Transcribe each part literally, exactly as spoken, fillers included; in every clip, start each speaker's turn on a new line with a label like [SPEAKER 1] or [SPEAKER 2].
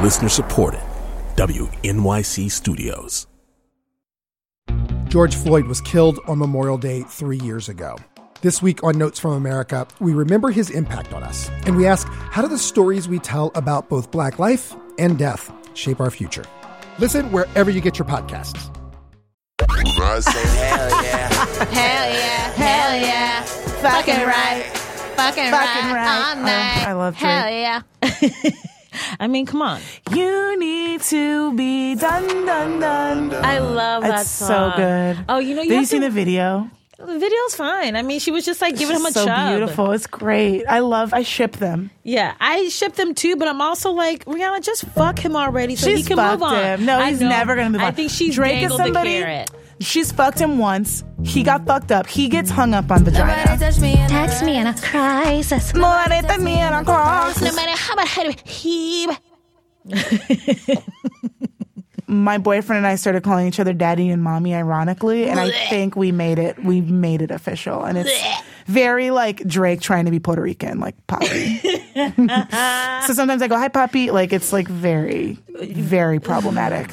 [SPEAKER 1] Listener supported. W N Y C Studios.
[SPEAKER 2] George Floyd was killed on Memorial Day three years ago. This week on Notes from America, we remember his impact on us. And we ask, how do the stories we tell about both Black life and death shape our future? Listen wherever you get your podcasts.
[SPEAKER 3] I say hell yeah.
[SPEAKER 4] Hell yeah. Hell yeah. Fucking right. Fucking, Fucking right. All night.
[SPEAKER 5] I love Drake.
[SPEAKER 4] Hell yeah. I mean, come on.
[SPEAKER 5] You need to be done, done, done.
[SPEAKER 4] I love that
[SPEAKER 5] It's
[SPEAKER 4] song.
[SPEAKER 5] so good.
[SPEAKER 4] Oh, you know, you
[SPEAKER 5] Have
[SPEAKER 4] have
[SPEAKER 5] you seen
[SPEAKER 4] to,
[SPEAKER 5] the video?
[SPEAKER 4] The video's fine. I mean, she was just like giving him a
[SPEAKER 5] so
[SPEAKER 4] chub.
[SPEAKER 5] beautiful. It's great. I love, I ship them.
[SPEAKER 4] Yeah, I ship them too, but I'm also like, Rihanna, just fuck him already so
[SPEAKER 5] She's
[SPEAKER 4] he can
[SPEAKER 5] fucked
[SPEAKER 4] move on.
[SPEAKER 5] him. No,
[SPEAKER 4] I
[SPEAKER 5] he's
[SPEAKER 4] know.
[SPEAKER 5] never going to move on.
[SPEAKER 4] I think she's
[SPEAKER 5] Drake is
[SPEAKER 4] dangled
[SPEAKER 5] somebody.
[SPEAKER 4] the carrot.
[SPEAKER 5] She's fucked him once. He got fucked up. He gets hung up on vagina.
[SPEAKER 6] Text me in a crisis.
[SPEAKER 5] Nobody touch me in a cross.
[SPEAKER 4] No matter how much he...
[SPEAKER 5] My boyfriend and I started calling each other daddy and mommy ironically, and I think we made it we made it official. And it's very like Drake trying to be Puerto Rican, like Poppy. So sometimes I go, hi Poppy. Like it's like very, very problematic.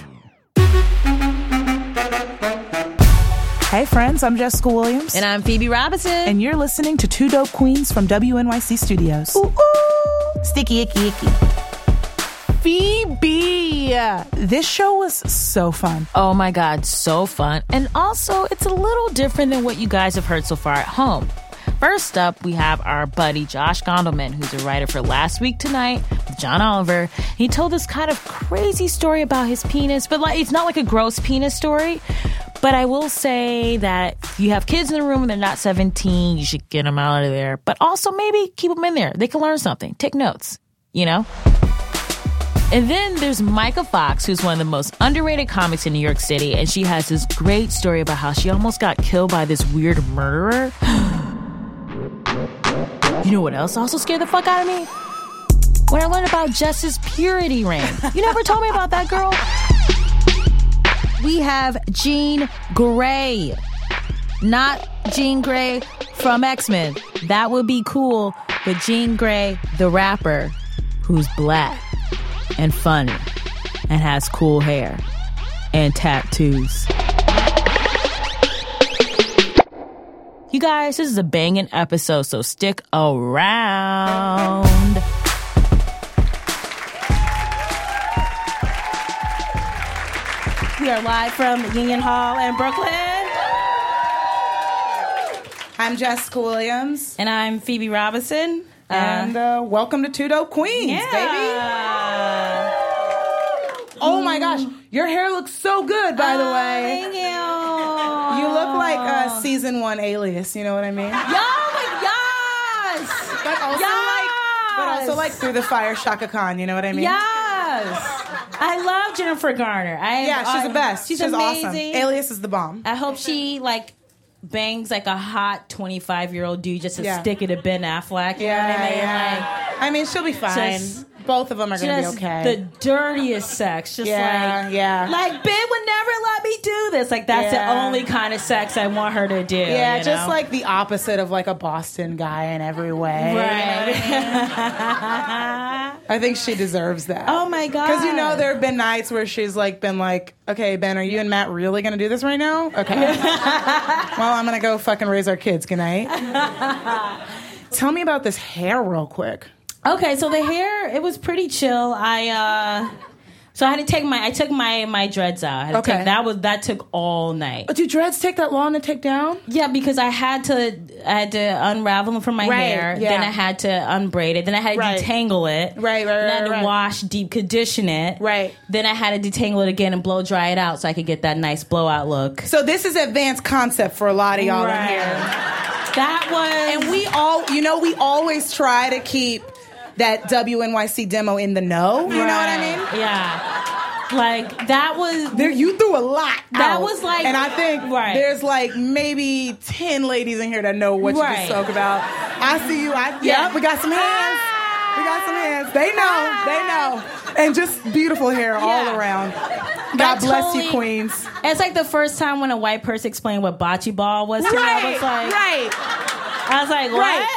[SPEAKER 5] Hey friends, I'm Jessica Williams.
[SPEAKER 4] And I'm Phoebe Robinson.
[SPEAKER 5] And you're listening to Two Dope Queens from W N Y C Studios. Ooh, ooh. Sticky, icky, icky. Phoebe, this show was so fun.
[SPEAKER 4] Oh my God, so fun. And also, it's a little different than what you guys have heard so far at home. First up, we have our buddy Josh Gondelman, who's a writer for Last Week Tonight with John Oliver. He told this kind of crazy story about his penis, but like it's not like a gross penis story. But I will say that if you have kids in the room and they're not seventeen, you should get them out of there. But also maybe keep them in there. They can learn something. Take notes, you know? And then there's Micah Fox, who's one of the most underrated comics in New York City, and she has this great story about how she almost got killed by this weird murderer. You know what else also scared the fuck out of me? When I learned about Jess's purity ring. You never told me about that, girl. We have Jean Grey. Not Jean Grey from X-Men. That would be cool, but Jean Grey, the rapper, who's black and funny and has cool hair and tattoos. You guys, this is a banging episode, so stick around. We are live from Union Hall in Brooklyn.
[SPEAKER 5] I'm Jessica Williams.
[SPEAKER 4] And I'm Phoebe Robinson.
[SPEAKER 5] And uh, welcome to Two Dope Queens,
[SPEAKER 4] yeah.
[SPEAKER 5] baby. Oh my gosh, your hair looks so good, by the way.
[SPEAKER 4] Thank you.
[SPEAKER 5] You look like a season one Alias, you know what I mean?
[SPEAKER 4] Yo, yes!
[SPEAKER 5] But also
[SPEAKER 4] yes!
[SPEAKER 5] like but also like Through the Fire Shaka Khan, you know what I mean?
[SPEAKER 4] Yes! I love Jennifer Garner. I,
[SPEAKER 5] Yeah, she's
[SPEAKER 4] I,
[SPEAKER 5] the best.
[SPEAKER 4] She's,
[SPEAKER 5] she's
[SPEAKER 4] amazing.
[SPEAKER 5] awesome. Alias is the bomb.
[SPEAKER 4] I hope she like bangs like a hot twenty-five year old dude just to
[SPEAKER 5] Yeah.
[SPEAKER 4] stick it to Ben Affleck. You
[SPEAKER 5] Yeah,
[SPEAKER 4] know what I mean?
[SPEAKER 5] yeah.
[SPEAKER 4] Like,
[SPEAKER 5] I mean, she'll be fine.
[SPEAKER 4] Just-
[SPEAKER 5] Both of them are going to be
[SPEAKER 4] just
[SPEAKER 5] okay.
[SPEAKER 4] the dirtiest sex. Just
[SPEAKER 5] Yeah,
[SPEAKER 4] like,
[SPEAKER 5] yeah.
[SPEAKER 4] like Ben would never let me do this. Like that's
[SPEAKER 5] Yeah.
[SPEAKER 4] the only kind of sex I want her to do.
[SPEAKER 5] yeah,
[SPEAKER 4] you
[SPEAKER 5] just
[SPEAKER 4] know?
[SPEAKER 5] like the opposite of like a Boston guy in every way.
[SPEAKER 4] Right.
[SPEAKER 5] I think she deserves that.
[SPEAKER 4] Oh my God.
[SPEAKER 5] Because you know there have been nights where she's like been like, okay, Ben, are you and Matt really gonna do this right now? Okay. Well, I'm gonna go fucking raise our kids. Good night. Tell me about this hair real quick.
[SPEAKER 4] Okay, so the hair, it was pretty chill. I uh so I had to take my I took my my dreads out. I had to
[SPEAKER 5] Okay.
[SPEAKER 4] take, that was that took all night.
[SPEAKER 5] Do dreads take that long to take down?
[SPEAKER 4] Yeah, because I had to I had to unravel them from my
[SPEAKER 5] Right,
[SPEAKER 4] hair.
[SPEAKER 5] yeah.
[SPEAKER 4] Then I had to unbraid it. Then I had to
[SPEAKER 5] Right.
[SPEAKER 4] detangle it.
[SPEAKER 5] Right, right,
[SPEAKER 4] Then I had
[SPEAKER 5] right,
[SPEAKER 4] to
[SPEAKER 5] right.
[SPEAKER 4] wash, deep condition it.
[SPEAKER 5] Right.
[SPEAKER 4] Then I had to detangle it again and blow dry it out so I could get that nice blowout look.
[SPEAKER 5] So this is advanced concept for a lot of y'all in
[SPEAKER 4] Right.
[SPEAKER 5] here.
[SPEAKER 4] That was
[SPEAKER 5] And we all, you know, we always try to keep that W N Y C demo in the know. You know what I mean?
[SPEAKER 4] Yeah. Like that was
[SPEAKER 5] There, you threw a lot.
[SPEAKER 4] That
[SPEAKER 5] out.
[SPEAKER 4] was like-
[SPEAKER 5] and I think
[SPEAKER 4] Right.
[SPEAKER 5] there's like maybe ten ladies in here that know what you
[SPEAKER 4] Right.
[SPEAKER 5] just spoke about. I see you. I yeah,
[SPEAKER 4] Yeah.
[SPEAKER 5] we got some hands. We got some hands. They know. They know. And just beautiful hair all
[SPEAKER 4] Yeah.
[SPEAKER 5] around. God
[SPEAKER 4] That
[SPEAKER 5] bless
[SPEAKER 4] totally-
[SPEAKER 5] you, queens.
[SPEAKER 4] It's like the first time when a white person explained what bocce ball was to me. I was like,
[SPEAKER 5] right.
[SPEAKER 4] I was like, what?
[SPEAKER 5] Right.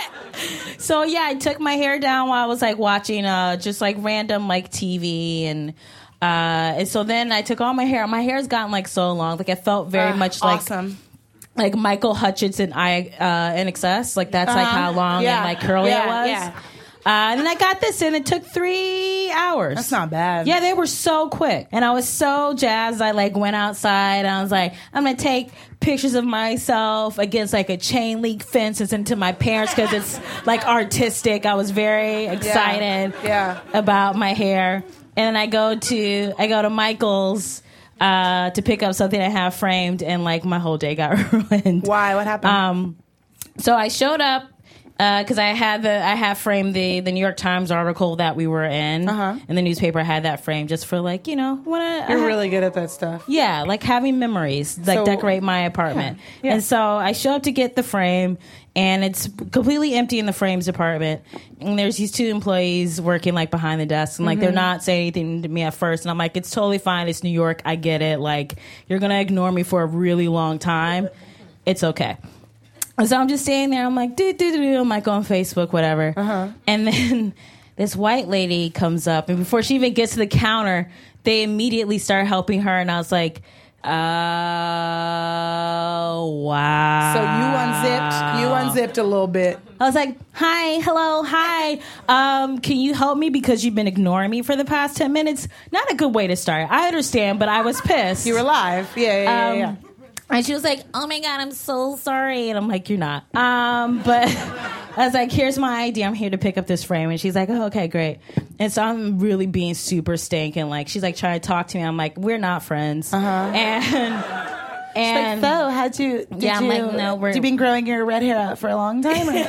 [SPEAKER 4] So yeah, I took my hair down while I was like watching uh just like random like T V and uh and so then I took all my hair. My hair's gotten like so long, like it felt very
[SPEAKER 5] Uh,
[SPEAKER 4] much like
[SPEAKER 5] awesome.
[SPEAKER 4] like Michael Hutchinson I uh N X S. Like that's like
[SPEAKER 5] Uh-huh.
[SPEAKER 4] how long
[SPEAKER 5] Yeah.
[SPEAKER 4] and like curly
[SPEAKER 5] Yeah,
[SPEAKER 4] it was.
[SPEAKER 5] yeah.
[SPEAKER 4] Uh, and then I got this and it took three hours.
[SPEAKER 5] That's not bad.
[SPEAKER 4] Yeah, they were so quick. And I was so jazzed. I like went outside and I was like, I'm going to take pictures of myself against like a chain link fence and send to my parents because it's like artistic. I was very excited
[SPEAKER 5] Yeah.
[SPEAKER 4] about my hair. And then I go to, I go to Michael's uh, to pick up something I have framed and like my whole day got ruined.
[SPEAKER 5] Why? What happened?
[SPEAKER 4] Um, so I showed up because uh, I had the I have framed the the New York Times article that we were in,
[SPEAKER 5] Uh-huh.
[SPEAKER 4] and the newspaper. I had that framed just for like you know want to.
[SPEAKER 5] You're really good at that stuff.
[SPEAKER 4] Yeah, like having memories, like
[SPEAKER 5] So-
[SPEAKER 4] decorate my apartment.
[SPEAKER 5] Yeah, yeah.
[SPEAKER 4] And so I show up to get the frame, and it's completely empty in the frames department. And there's these two employees working like behind the desk, and like they're not saying anything to me at first. And I'm like, it's totally fine. It's New York. I get it. Like you're gonna ignore me for a really long time. It's okay. And so I'm just standing there. I'm like, do do do do. I'm like on Facebook, whatever.
[SPEAKER 5] Uh-huh.
[SPEAKER 4] And then this white lady comes up, and before she even gets to the counter, they immediately start helping her. And I was like, oh wow.
[SPEAKER 5] So you unzipped. You unzipped a little bit.
[SPEAKER 4] I was like, hi, hello, hi. Um, can you help me because you've been ignoring me for the past ten minutes? Not a good way to start. I understand, but I was pissed.
[SPEAKER 5] You were live. Yeah, yeah, yeah.
[SPEAKER 4] Um,
[SPEAKER 5] yeah.
[SPEAKER 4] And she was like, oh my God, I'm so sorry. And I'm like, you're not. Um, but I was like, here's my I D. I'm here to pick up this frame. And she's like, oh, okay, great. And so I'm really being super stank. And like, she's like trying to talk to me. I'm like, we're not friends.
[SPEAKER 5] Uh-huh.
[SPEAKER 4] And, and
[SPEAKER 5] Like, so how'd you? Did
[SPEAKER 4] Yeah, I'm
[SPEAKER 5] you,
[SPEAKER 4] like, no, we're-
[SPEAKER 5] Have you been growing your red hair out for a long time? Or?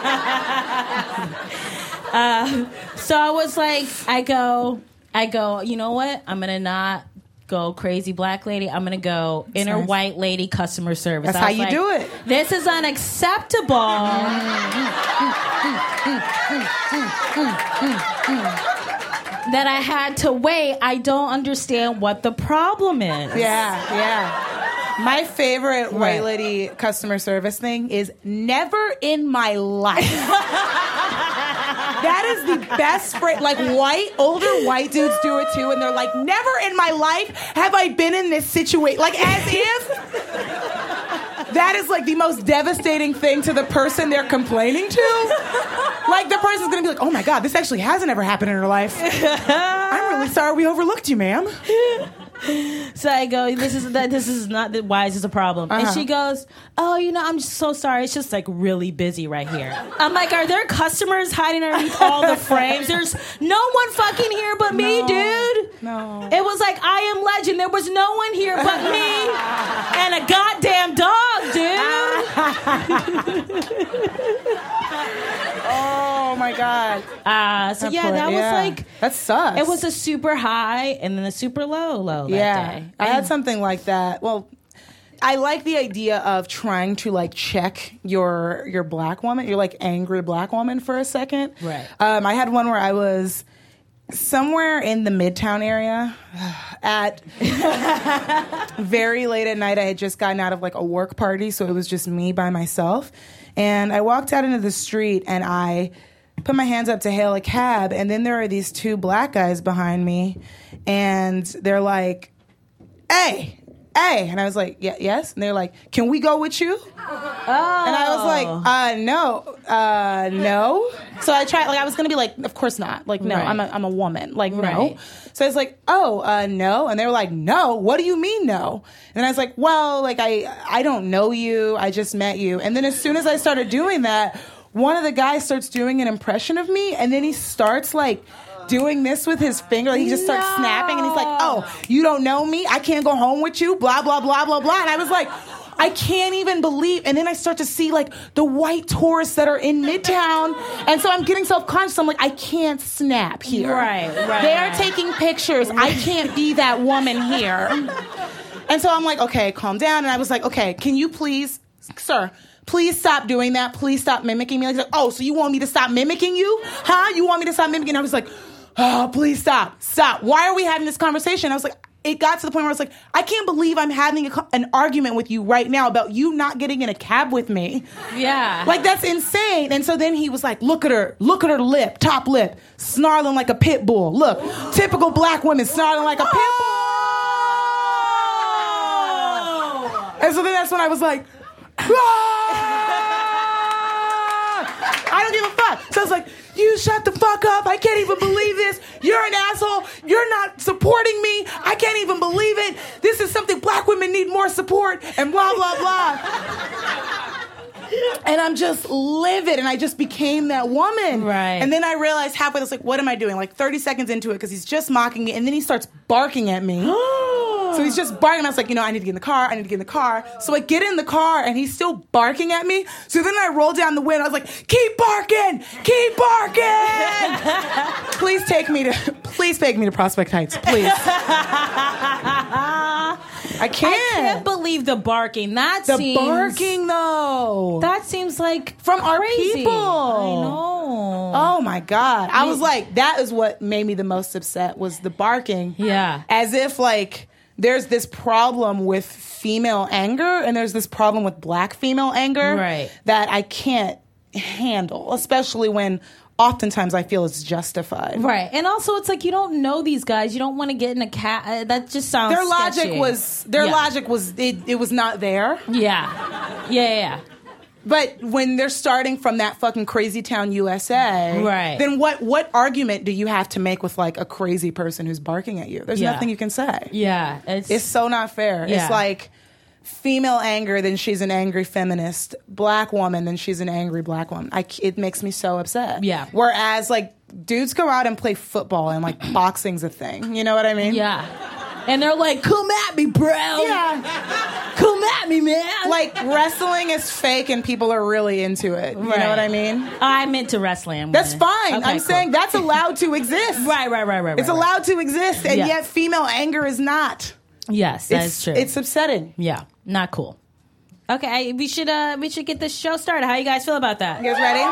[SPEAKER 4] uh, so I was like, I go, I go, you know what? I'm going to not go crazy black lady. I'm going to go inner
[SPEAKER 5] nice.
[SPEAKER 4] white lady customer service.
[SPEAKER 5] That's
[SPEAKER 4] I
[SPEAKER 5] how
[SPEAKER 4] was
[SPEAKER 5] you
[SPEAKER 4] like,
[SPEAKER 5] do it.
[SPEAKER 4] This is unacceptable. That I had to wait. I don't understand what the problem is.
[SPEAKER 5] Yeah, yeah. My favorite
[SPEAKER 4] Right.
[SPEAKER 5] white lady customer service thing is never in my life. That is the best phrase. Like white, older white dudes do it too, and they're like, never in my life have I been in this situation. Like as if that is like the most devastating thing to the person they're complaining to. Like the person's gonna be like, oh my God, this actually hasn't ever happened in her life. I'm really sorry we overlooked you, ma'am.
[SPEAKER 4] So I go, this is that. This is not. Why is this a problem?
[SPEAKER 5] Uh-huh.
[SPEAKER 4] And she goes, oh, you know, I'm just so sorry. It's just like really busy right here. I'm like, are there customers hiding underneath all the frames? There's no one fucking here but me,
[SPEAKER 5] No.
[SPEAKER 4] dude.
[SPEAKER 5] No.
[SPEAKER 4] It was like I Am Legend. There was no one here but me and a goddamn dog, dude.
[SPEAKER 5] Oh my God.
[SPEAKER 4] Uh, so yeah,
[SPEAKER 5] poor-
[SPEAKER 4] that
[SPEAKER 5] yeah.
[SPEAKER 4] was like
[SPEAKER 5] that sucks.
[SPEAKER 4] it was a super high and then a super low low that
[SPEAKER 5] yeah.
[SPEAKER 4] day.
[SPEAKER 5] I had something like that. Well, I like the idea of trying to like check your your black woman, your like angry black woman for a second.
[SPEAKER 4] Right.
[SPEAKER 5] Um, I had one where I was somewhere in the Midtown area at very late at night. I had just gotten out of like a work party, so it was just me by myself. And I walked out into the street and I put my hands up to hail a cab, and then there are these two black guys behind me, and they're like, hey, hey. And I was like, yeah, yes. And they're like, can we go with you?
[SPEAKER 4] Oh.
[SPEAKER 5] And I was like, uh, no, uh, no. So I tried, like, I was going to be like, of course not. Like, no,
[SPEAKER 4] Right.
[SPEAKER 5] I'm a, I'm a woman. Like, no.
[SPEAKER 4] Right.
[SPEAKER 5] So I was like, oh, uh, no. And they were like, no, what do you mean no? And I was like, well, like, I, I don't know you. I just met you. And then as soon as I started doing that, one of the guys starts doing an impression of me, and then he starts, like, doing this with his finger. He just starts
[SPEAKER 4] No.
[SPEAKER 5] snapping, and he's like, oh, you don't know me? I can't go home with you? Blah, blah, blah, blah, blah. And I was like, I can't even believe. And then I start to see, like, the white tourists that are in Midtown. And so I'm getting self-conscious. I'm like, I can't snap here.
[SPEAKER 4] Right, right.
[SPEAKER 5] They're taking pictures. I can't be that woman here. And so I'm like, okay, calm down. And I was like, okay, can you please, sir, please stop doing that. Please stop mimicking me. Like, oh, so you want me to stop mimicking you? Huh? You want me to stop mimicking? And I was like, oh, please stop. Stop. Why are we having this conversation? I was like, it got to the point where I was like, I can't believe I'm having a, an argument with you right now about you not getting in a cab with me.
[SPEAKER 4] Yeah.
[SPEAKER 5] Like, that's insane. And so then he was like, look at her, look at her lip, top lip, snarling like a pit bull. Look, typical black women snarling like a pit bull. And so then that's when I was like, I don't give a fuck. So I was like, you shut the fuck up. I can't even believe this. You're an asshole. You're not supporting me. I can't even believe it. This is something black women need more support and blah, blah, blah. And I'm just livid, and I just became that woman.
[SPEAKER 4] Right.
[SPEAKER 5] And then I realized halfway, I was like, what am I doing? Like thirty seconds into it, because he's just mocking me, and then he starts barking at me. So he's just barking. I was like, you know, I need to get in the car. I need to get in the car. So I get in the car, and he's still barking at me. So then I roll down the window. I was like, keep barking! Keep barking! Please take me to, please take me to Prospect Heights, please. I can't.
[SPEAKER 4] I can't believe the barking. That
[SPEAKER 5] the
[SPEAKER 4] seems...
[SPEAKER 5] barking, though.
[SPEAKER 4] That seems like
[SPEAKER 5] From
[SPEAKER 4] crazy.
[SPEAKER 5] our people.
[SPEAKER 4] I know.
[SPEAKER 5] Oh, my God. I was like, that is what made me the most upset, was the barking.
[SPEAKER 4] Yeah.
[SPEAKER 5] As if, like, there's this problem with female anger, and there's this problem with black female anger
[SPEAKER 4] Right.
[SPEAKER 5] that I can't handle, especially when oftentimes I feel it's justified.
[SPEAKER 4] Right. And also, it's like, you don't know these guys. You don't want to get in a cat. Uh, that just sounds
[SPEAKER 5] Their logic
[SPEAKER 4] sketchy.
[SPEAKER 5] was, their
[SPEAKER 4] Yeah.
[SPEAKER 5] logic was, it, it was not there.
[SPEAKER 4] Yeah. Yeah, yeah.
[SPEAKER 5] But when they're starting from that fucking crazy town U S A,
[SPEAKER 4] Right.
[SPEAKER 5] then what what argument do you have to make with like a crazy person who's barking at you? There's
[SPEAKER 4] Yeah.
[SPEAKER 5] nothing you can say.
[SPEAKER 4] Yeah. It's,
[SPEAKER 5] It's so not fair.
[SPEAKER 4] Yeah.
[SPEAKER 5] It's like female anger, then she's an angry feminist. Black woman, then she's an angry black woman. I, it makes me so upset.
[SPEAKER 4] Yeah.
[SPEAKER 5] Whereas like dudes go out and play football and like boxing's a thing. You know what I mean?
[SPEAKER 4] yeah. And they're like, come at me, bro.
[SPEAKER 5] Yeah.
[SPEAKER 4] Come at me, man.
[SPEAKER 5] Like wrestling is fake and people are really into it. You
[SPEAKER 4] Right.
[SPEAKER 5] know what I mean?
[SPEAKER 4] I'm into wrestling. I'm
[SPEAKER 5] That's
[SPEAKER 4] gonna-
[SPEAKER 5] fine.
[SPEAKER 4] Okay,
[SPEAKER 5] I'm
[SPEAKER 4] cool.
[SPEAKER 5] saying that's allowed to exist.
[SPEAKER 4] Right, right, right, right.
[SPEAKER 5] It's
[SPEAKER 4] right,
[SPEAKER 5] allowed to exist, and
[SPEAKER 4] Yeah.
[SPEAKER 5] yet female anger is not.
[SPEAKER 4] Right. Yes, that
[SPEAKER 5] It's
[SPEAKER 4] is true.
[SPEAKER 5] It's upsetting.
[SPEAKER 4] yeah, not cool. Okay, we should uh we should get this show started. How you guys feel about that?
[SPEAKER 5] You guys ready?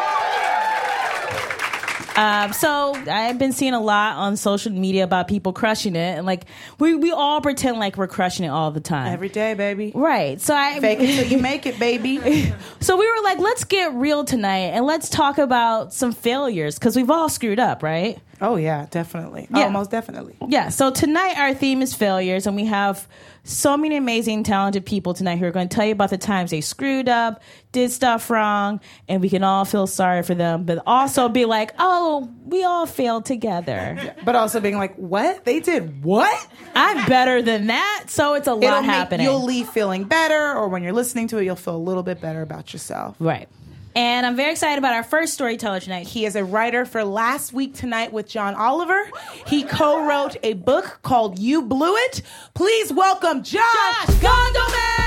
[SPEAKER 4] Um, so I've been seeing a lot on social media about people crushing it, and like we we all pretend like we're crushing it all the time.
[SPEAKER 5] Every day, baby.
[SPEAKER 4] Right. So I
[SPEAKER 5] Fake it till you make it, baby.
[SPEAKER 4] So we were like, let's get real tonight and let's talk about some failures because we've all screwed up, right?
[SPEAKER 5] Oh yeah, definitely.
[SPEAKER 4] Yeah.
[SPEAKER 5] Oh, most definitely.
[SPEAKER 4] Yeah. So tonight our theme is failures, and we have so many amazing, talented people tonight who are going to tell you about the times they screwed up, did stuff wrong, and we can all feel sorry for them, but also be like, oh, we all failed together.
[SPEAKER 5] But also being like, what? They did what?
[SPEAKER 4] I'm better than that. So it's a lot
[SPEAKER 5] It'll make-
[SPEAKER 4] happening.
[SPEAKER 5] You'll leave feeling better, or when you're listening to it, you'll feel a little bit better about yourself.
[SPEAKER 4] Right. And I'm very excited about our first storyteller tonight.
[SPEAKER 5] He is a writer for Last Week Tonight with John Oliver. He co-wrote a book called You Blew It. Please welcome Josh,
[SPEAKER 4] Josh
[SPEAKER 5] Gondelman!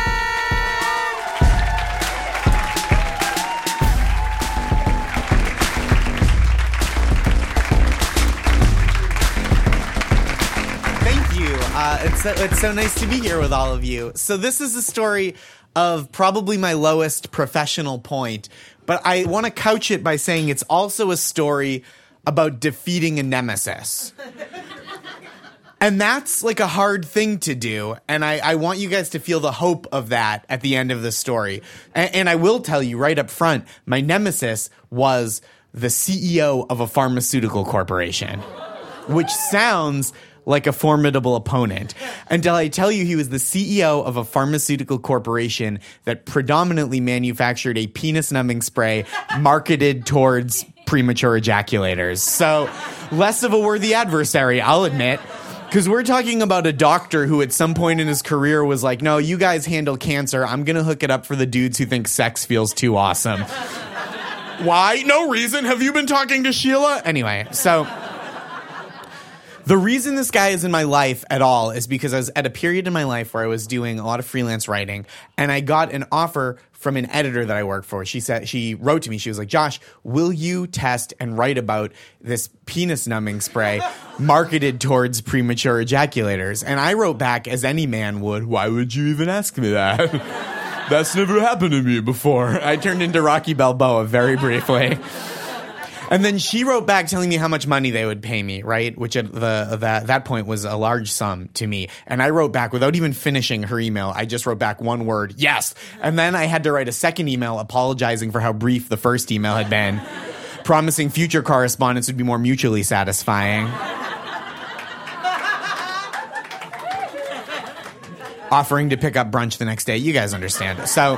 [SPEAKER 7] Thank you. Uh, it's, so, it's so nice to be here with all of you. So this is a story of probably my lowest professional point, but I want to couch it by saying it's also a story about defeating a nemesis. And that's like a hard thing to do. And I, I want you guys to feel the hope of that at the end of the story. And, and I will tell you right up front, my nemesis was the C E O of a pharmaceutical corporation, which sounds like a formidable opponent, until I tell you he was the C E O of a pharmaceutical corporation that predominantly manufactured a penis-numbing spray marketed towards premature ejaculators. So less of a worthy adversary, I'll admit, because we're talking about a doctor who at some point in his career was like, no, you guys handle cancer. I'm going to hook it up for the dudes who think sex feels too awesome. Why? No reason. Have you been talking to Sheila? Anyway, so... the reason this guy is in my life at all is because I was at a period in my life where I was doing a lot of freelance writing, and I got an offer from an editor that I work for. She said, she wrote to me, she was like, Josh, will you test and write about this penis numbing spray marketed towards premature ejaculators? And I wrote back, as any man would, why would you even ask me that? That's never happened to me before. I turned into Rocky Balboa very briefly. And then she wrote back telling me how much money they would pay me, right? Which at the, the that point was a large sum to me. And I wrote back without even finishing her email. I just wrote back one word, yes. And then I had to write a second email apologizing for how brief the first email had been, promising future correspondence would be more mutually satisfying. Offering to pick up brunch the next day. You guys understand. So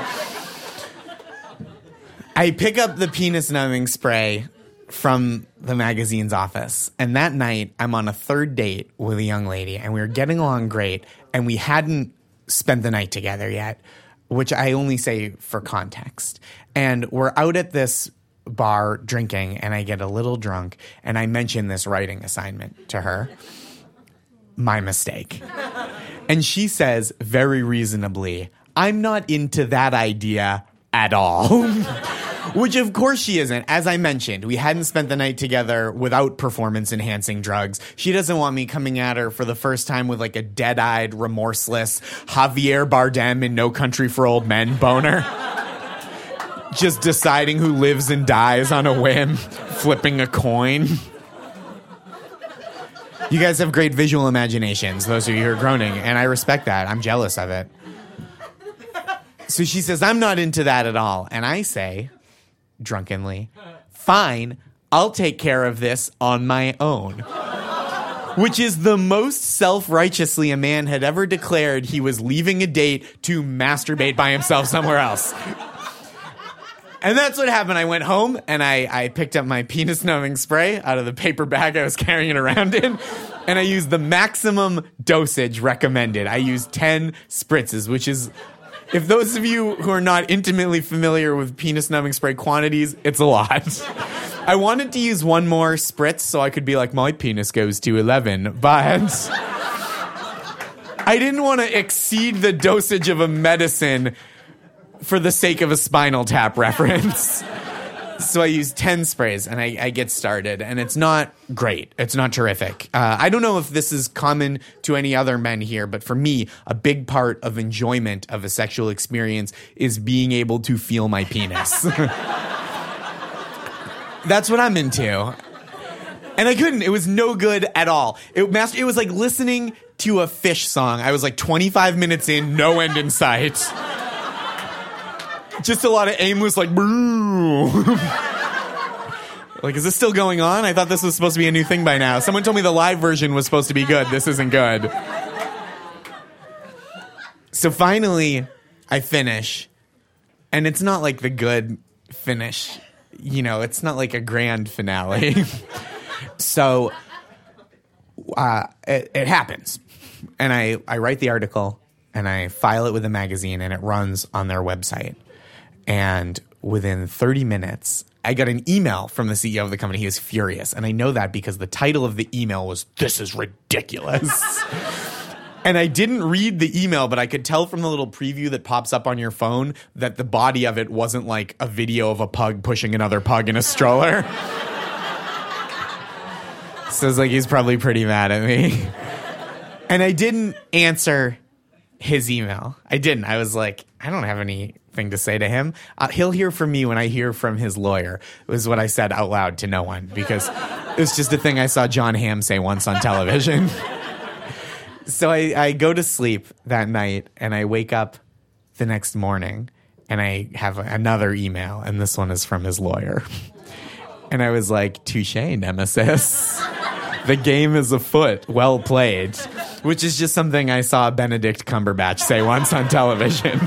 [SPEAKER 7] I pick up the penis numbing spray from the magazine's office. And that night, I'm on a third date with a young lady, and we were getting along great, and we hadn't spent the night together yet, which I only say for context. And we're out at this bar drinking, and I get a little drunk, and I mention this writing assignment to her. My mistake. And she says, very reasonably, I'm not into that idea at all. Which, of course, she isn't. As I mentioned, we hadn't spent the night together without performance-enhancing drugs. She doesn't want me coming at her for the first time with, like, a dead-eyed, remorseless Javier Bardem in No Country for Old Men boner. Just deciding who lives and dies on a whim, flipping a coin. You guys have great visual imaginations, those of you who are groaning, and I respect that. I'm jealous of it. So she says, I'm not into that at all. And I say, drunkenly, fine, I'll take care of this on my own. Which is the most self-righteously a man had ever declared he was leaving a date to masturbate by himself somewhere else. And that's what happened. I went home, and I, I picked up my penis-numbing spray out of the paper bag I was carrying it around in, and I used the maximum dosage recommended. I used ten spritzes, which is, if those of you who are not intimately familiar with penis-numbing spray quantities, it's a lot. I wanted to use one more spritz so I could be like, my penis goes to eleven, but I didn't want to exceed the dosage of a medicine for the sake of a Spinal Tap reference. So I use ten sprays, and I, I get started, and it's not great. It's not terrific. Uh, I don't know if this is common to any other men here, but for me, a big part of enjoyment of a sexual experience is being able to feel my penis. That's what I'm into. And I couldn't. It was no good at all. It, master, it was like listening to a Fish song. I was like twenty-five minutes in, no end in sight. Just a lot of aimless, like, like, is this still going on? I thought this was supposed to be a new thing by now. Someone told me the live version was supposed to be good. This isn't good. So finally, I finish. And it's not like the good finish. You know, it's not like a grand finale. So uh, it, it happens. And I, I write the article, and I file it with a magazine, and it runs on their website. And within thirty minutes, I got an email from the C E O of the company. He was furious. And I know that because the title of the email was, "This is ridiculous." And I didn't read the email, but I could tell from the little preview that pops up on your phone that the body of it wasn't like a video of a pug pushing another pug in a stroller. So it's like, he's probably pretty mad at me. And I didn't answer his email. I didn't. I was like, I don't have anything to say to him. Uh, he'll hear from me when I hear from his lawyer, was what I said out loud to no one, because it was just a thing I saw John Hamm say once on television. So I, I go to sleep that night, and I wake up the next morning, and I have another email, and this one is from his lawyer. And I was like, touche, nemesis. The game is afoot. Well played. Which is just something I saw Benedict Cumberbatch say once on television.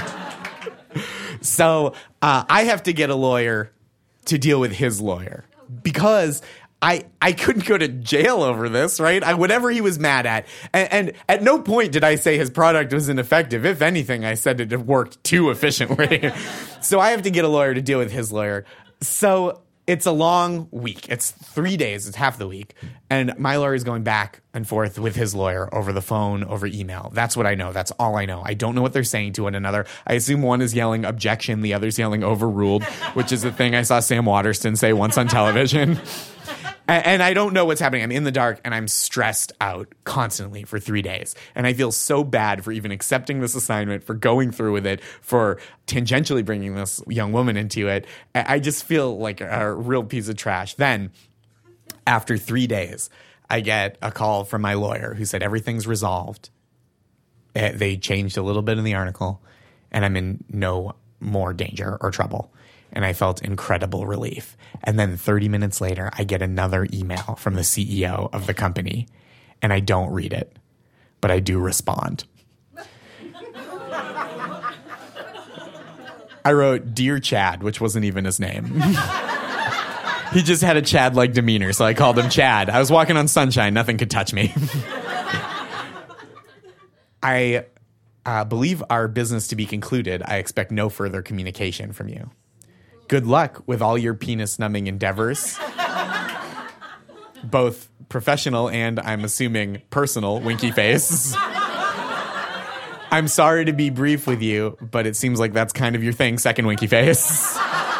[SPEAKER 7] So uh, I have to get a lawyer to deal with his lawyer, because I I couldn't go to jail over this, right? I, whatever he was mad at. And, and at no point did I say his product was ineffective. If anything, I said it worked too efficiently. So I have to get a lawyer to deal with his lawyer. So it's a long week. It's three days. It's half the week. And my lawyer is going back and forth with his lawyer over the phone, over email. That's what I know. That's all I know. I don't know what they're saying to one another. I assume one is yelling objection, the other's yelling overruled, which is the thing I saw Sam Waterston say once on television. And, and I don't know what's happening. I'm in the dark and I'm stressed out constantly for three days. And I feel so bad for even accepting this assignment, for going through with it, for tangentially bringing this young woman into it. I just feel like a real piece of trash. Then, after three days, I get a call from my lawyer who said everything's resolved. Uh, they changed a little bit in the article, and I'm in no more danger or trouble. And I felt incredible relief. And then thirty minutes later, I get another email from the C E O of the company, and I don't read it, but I do respond. I wrote, "Dear Chad," which wasn't even his name. He just had a Chad-like demeanor, so I called him Chad. I was walking on sunshine. Nothing could touch me. I uh, believe our business to be concluded. I expect no further communication from you. Good luck with all your penis-numbing endeavors, both professional and, I'm assuming, personal, winky face. I'm sorry to be brief with you, but it seems like that's kind of your thing, second winky face.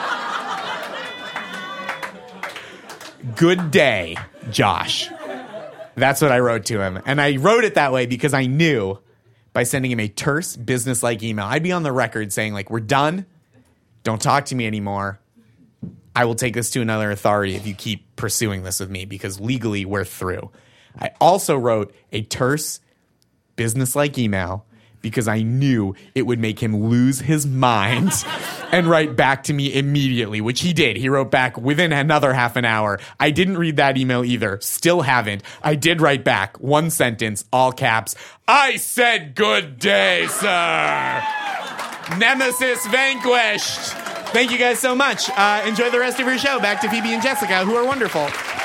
[SPEAKER 7] Good day, Josh. That's what I wrote to him. And I wrote it that way because I knew by sending him a terse, business-like email, I'd be on the record saying, like, we're done. Don't talk to me anymore. I will take this to another authority if you keep pursuing this with me, because legally we're through. I also wrote a terse, business-like email because I knew it would make him lose his mind and write back to me immediately, which he did. He wrote back within another half an hour. I didn't read that email either. Still haven't. I did write back one sentence, all caps. I said good day, sir. Nemesis vanquished. Thank you guys so much. Uh, enjoy the rest of your show. Back to Phoebe and Jessica, who are wonderful.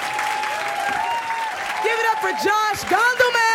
[SPEAKER 5] Give it up for Josh Gondelman.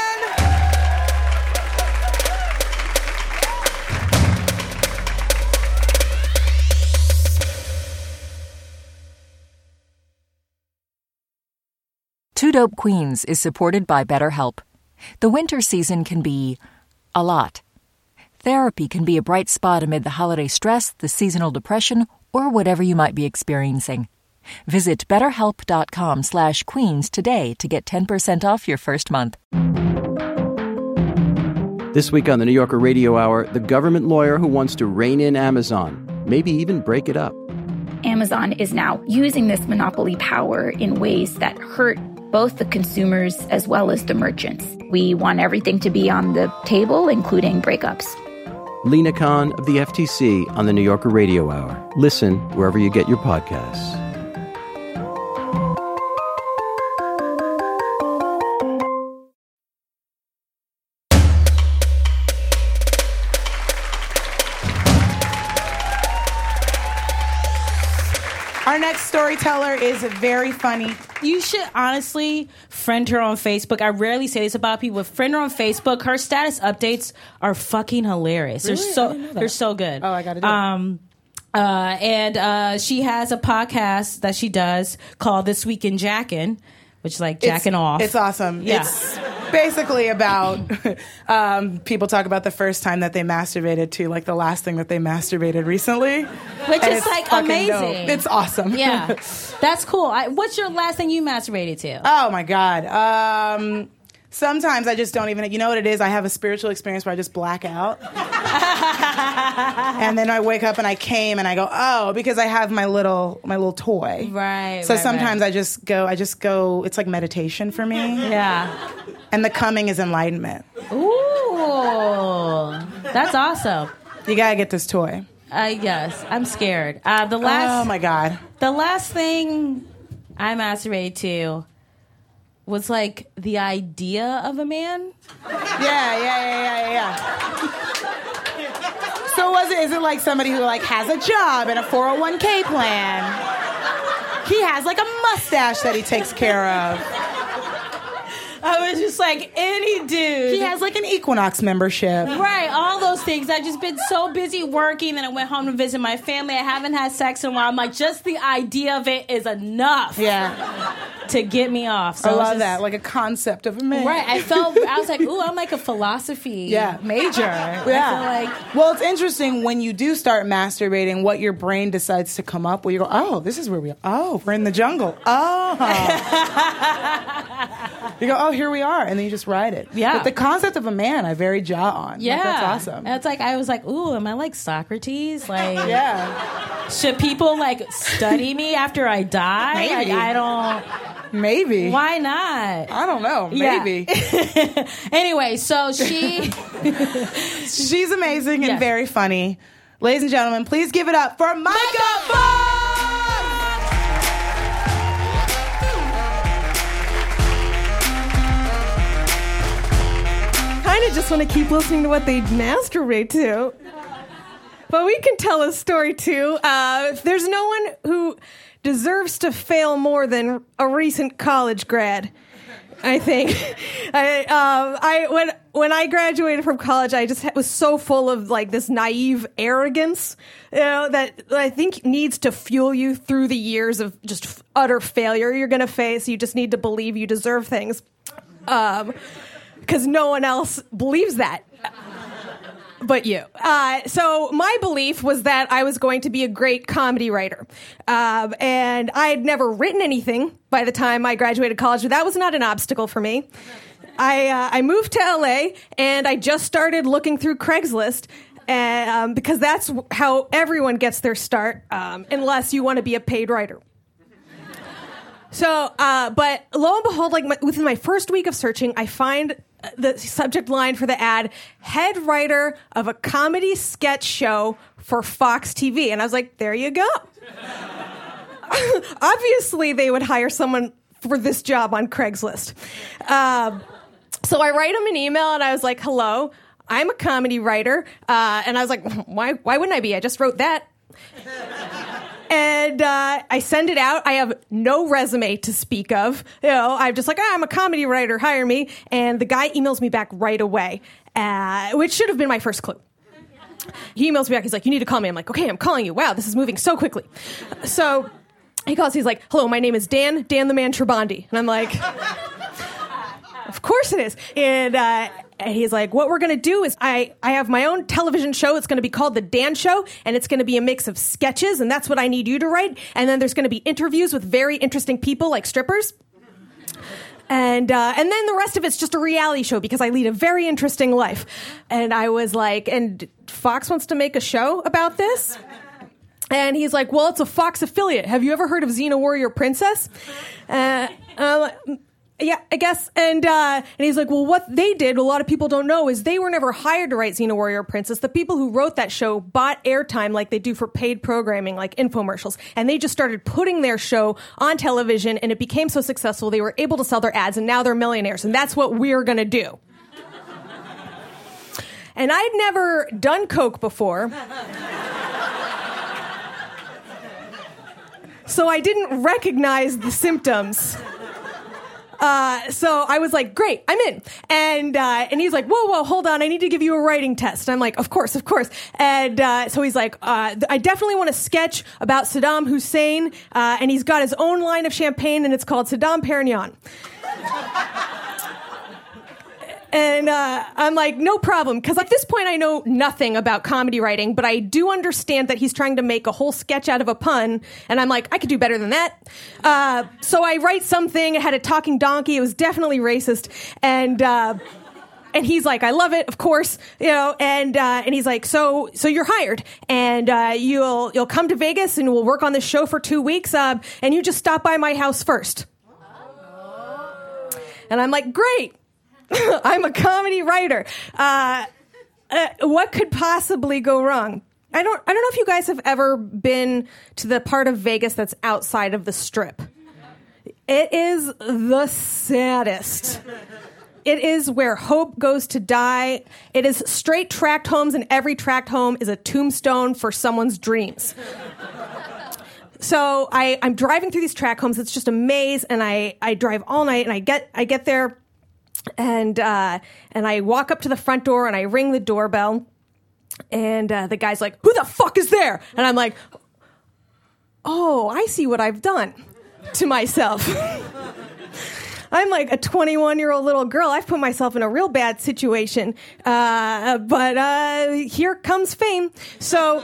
[SPEAKER 8] Two Dope Queens is supported by BetterHelp. The winter season can be a lot. Therapy can be a bright spot amid the holiday stress, the seasonal depression, or whatever you might be experiencing. Visit betterhelp.com slash queens today to get ten percent off your first month.
[SPEAKER 9] This week on the New Yorker Radio Hour, the government lawyer who wants to rein in Amazon, maybe even break it up.
[SPEAKER 10] Amazon is now using this monopoly power in ways that hurt both the consumers as well as the merchants. We want everything to be on the table, including breakups.
[SPEAKER 9] Lena Khan of the F T C on the New Yorker Radio Hour. Listen wherever you get your podcasts.
[SPEAKER 5] Our next storyteller is very funny.
[SPEAKER 4] You should honestly friend her on Facebook. I rarely say this about people, but friend her on Facebook. Her status updates are fucking hilarious.
[SPEAKER 5] Really?
[SPEAKER 4] They're so
[SPEAKER 5] I didn't know that.
[SPEAKER 4] they're so good.
[SPEAKER 5] Oh, I gotta do
[SPEAKER 4] um, it. Uh, and uh, she has a podcast that she does called This Week in Jackin', which is like jacking
[SPEAKER 5] it's,
[SPEAKER 4] off.
[SPEAKER 5] It's awesome.
[SPEAKER 4] Yeah.
[SPEAKER 5] It's basically about um, people talk about the first time that they masturbated to like the last thing that they masturbated recently.
[SPEAKER 4] Which
[SPEAKER 5] And
[SPEAKER 4] is
[SPEAKER 5] it's
[SPEAKER 4] like
[SPEAKER 5] fucking
[SPEAKER 4] amazing.
[SPEAKER 5] dope. It's awesome.
[SPEAKER 4] Yeah. That's cool. I, what's your last thing you masturbated to?
[SPEAKER 5] Oh my God. Um, sometimes I just don't even, you know what it is? I have a spiritual experience where I just black out. And then I wake up and I came and I go, oh, because I have my little, my little toy.
[SPEAKER 4] Right.
[SPEAKER 5] So
[SPEAKER 4] right,
[SPEAKER 5] sometimes
[SPEAKER 4] right.
[SPEAKER 5] I just go, I just go, it's like meditation for me.
[SPEAKER 4] Yeah.
[SPEAKER 5] And the coming is enlightenment.
[SPEAKER 4] Ooh. That's awesome.
[SPEAKER 5] You gotta get this toy.
[SPEAKER 4] Uh, yes, I'm scared. Uh, the last,
[SPEAKER 5] Oh my God.
[SPEAKER 4] the last thing I masturbated to was like the idea of a man.
[SPEAKER 5] Yeah, yeah, yeah, yeah, yeah. So was it? Is it like somebody who like has a job and a four oh one k plan? He has like a mustache that he takes care of.
[SPEAKER 4] I was just like any dude.
[SPEAKER 5] He has like an Equinox membership.
[SPEAKER 4] Right, all those things. I've just been so busy working, and I went home to visit my family. I haven't had sex in a while. I'm like, just the idea of it is enough.
[SPEAKER 5] Yeah.
[SPEAKER 4] to get me off. So
[SPEAKER 5] I love
[SPEAKER 4] just,
[SPEAKER 5] that, like a concept of a man.
[SPEAKER 4] Right. I felt, I was like, ooh, I'm like a philosophy
[SPEAKER 5] yeah.
[SPEAKER 4] major.
[SPEAKER 5] Yeah.
[SPEAKER 4] I feel like,
[SPEAKER 5] well, it's interesting when you do start masturbating, what your brain decides to come up with. You go, oh, this is where we are. Oh, we're in the jungle. Oh. You go, oh, here we are. And then you just ride it.
[SPEAKER 4] Yeah.
[SPEAKER 5] But the concept of a man, I very jaw on.
[SPEAKER 4] Yeah.
[SPEAKER 5] Like, that's awesome.
[SPEAKER 4] And it's like, I was like, ooh, am I like Socrates? Like,
[SPEAKER 5] yeah.
[SPEAKER 4] Should people like study me after I die?
[SPEAKER 5] Maybe.
[SPEAKER 4] Like, I don't.
[SPEAKER 5] Maybe.
[SPEAKER 4] Why not?
[SPEAKER 5] I don't know. Maybe.
[SPEAKER 4] Yeah. Anyway, so she.
[SPEAKER 5] She's amazing and
[SPEAKER 4] yes.
[SPEAKER 5] very funny. Ladies and gentlemen, please give it up for Micah Fox!
[SPEAKER 11] I kind of just want to keep listening to what they masturbate to. But we can tell a story, too. Uh, there's no one who deserves to fail more than a recent college grad, I think. I, um, I when when I graduated from college, I just was so full of like this naive arrogance, you know, that I think needs to fuel you through the years of just utter failure you're going to face. You just need to believe you deserve things, um, because no one else believes that. But you. Uh, so my belief was that I was going to be a great comedy writer. Um, and I had never written anything by the time I graduated college, but that was not an obstacle for me. I uh, I moved to L A, and I just started looking through Craigslist, and, um, because that's how everyone gets their start, um, unless you want to be a paid writer. So, uh, but lo and behold, like my, within my first week of searching, I find the subject line for the ad, head writer of a comedy sketch show for Fox T V. And I was like, there you go. Obviously, they would hire someone for this job on Craigslist. Um, so I write them an email, and I was like, hello, I'm a comedy writer. Uh, and I was like, why, why wouldn't I be? I just wrote that. And uh, I send it out. I have no resume to speak of. You know, I'm just like, ah, I'm a comedy writer. Hire me. And the guy emails me back right away, uh, which should have been my first clue. He emails me back. He's like, you need to call me. I'm like, okay, I'm calling you. Wow, this is moving so quickly. So he calls. He's like, hello, my name is Dan, Dan the Man Trabandi. And I'm like, of course it is. And uh, and he's like, what we're going to do is I, I have my own television show. It's going to be called The Dan Show, and it's going to be a mix of sketches, and that's what I need you to write. And then there's going to be interviews with very interesting people like strippers. And uh, and then the rest of it's just a reality show because I lead a very interesting life. And I was like, and Fox wants to make a show about this? And he's like, well, it's a Fox affiliate. Have you ever heard of Xena Warrior Princess? Uh, uh, yeah, I guess. And uh, and he's like, well, what they did, a lot of people don't know, is they were never hired to write Xena Warrior Princess. The people who wrote that show bought airtime like they do for paid programming, like infomercials. And they just started putting their show on television, and it became so successful, they were able to sell their ads, and now they're millionaires. And that's what we're going to do. And I'd never done coke before. So I didn't recognize the symptoms. Uh, so I was like, great, I'm in. And uh, and he's like, whoa, whoa, hold on, I need to give you a writing test. And I'm like, of course, of course. And uh, so he's like, uh, I definitely want a sketch about Saddam Hussein. Uh, and he's got his own line of champagne, and it's called Saddam Perignon. And uh, I'm like, no problem, because at this point I know nothing about comedy writing, but I do understand that he's trying to make a whole sketch out of a pun, and I'm like, I could do better than that. Uh, so I write something, it had a talking donkey, it was definitely racist, and uh, and he's like, I love it, of course, you know, and uh, and he's like, so so you're hired, and uh, you'll you'll come to Vegas, and we'll work on this show for two weeks, uh, and you just stop by my house first. And I'm like, great. I'm a comedy writer. Uh, uh, what could possibly go wrong? I don't. I don't know if you guys have ever been to the part of Vegas that's outside of the Strip. It is the saddest. It is where hope goes to die. It is straight tract homes, and every tract home is a tombstone for someone's dreams. So I, I'm driving through these tract homes. It's just a maze, and I, I drive all night, and I get I get there. And uh, and I walk up to the front door, and I ring the doorbell, and uh, the guy's like, who the fuck is there? And I'm like, oh, I see what I've done to myself. I'm like a twenty-one-year-old little girl. I've put myself in a real bad situation. Uh, but uh, here comes fame. So...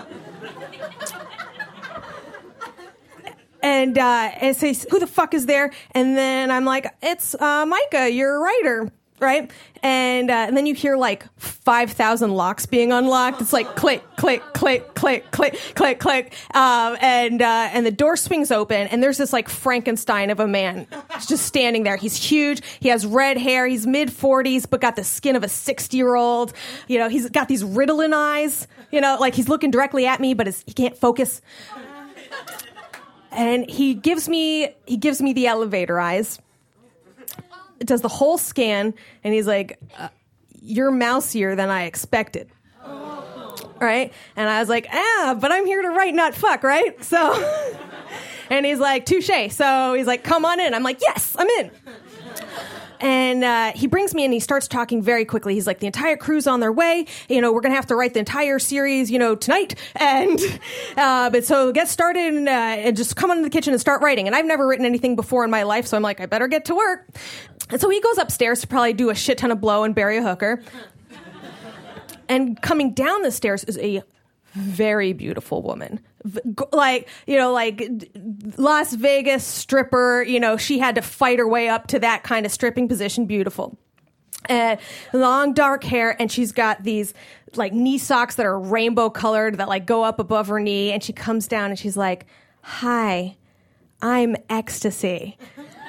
[SPEAKER 11] And, uh, and says, who the fuck is there? And then I'm like, it's uh, Micah, you're a writer, right? And, uh, and then you hear like five thousand locks being unlocked. It's like click, click, click, click, click, click, click. Um, and, uh, and the door swings open and there's this like Frankenstein of a man just standing there. He's huge. He has red hair. He's mid forties, but got the skin of a sixty year old. You know, he's got these Ritalin eyes, you know, like he's looking directly at me, but his, he can't focus. And he gives me he gives me the elevator eyes. It does the whole scan, and he's like, uh, "You're mousier than I expected." Right? And I was like, "Ah, but I'm here to write, not fuck, right?" So, and he's like, "Touche." So he's like, "Come on in." I'm like, "Yes, I'm in." And uh, he brings me in and he starts talking very quickly. He's like, the entire crew's on their way. You know, we're going to have to write the entire series, you know, tonight. And uh, but so get started and, uh, and just come into the kitchen and start writing. And I've never written anything before in my life. So I'm like, I better get to work. And so he goes upstairs to probably do a shit ton of blow and bury a hooker. And coming down the stairs is a very beautiful woman. Like, you know, like Las Vegas stripper, you know, she had to fight her way up to that kind of stripping position. Beautiful. And long dark hair. And she's got these like knee socks that are rainbow colored that like go up above her knee. And she comes down and she's like, "Hi, I'm Ecstasy."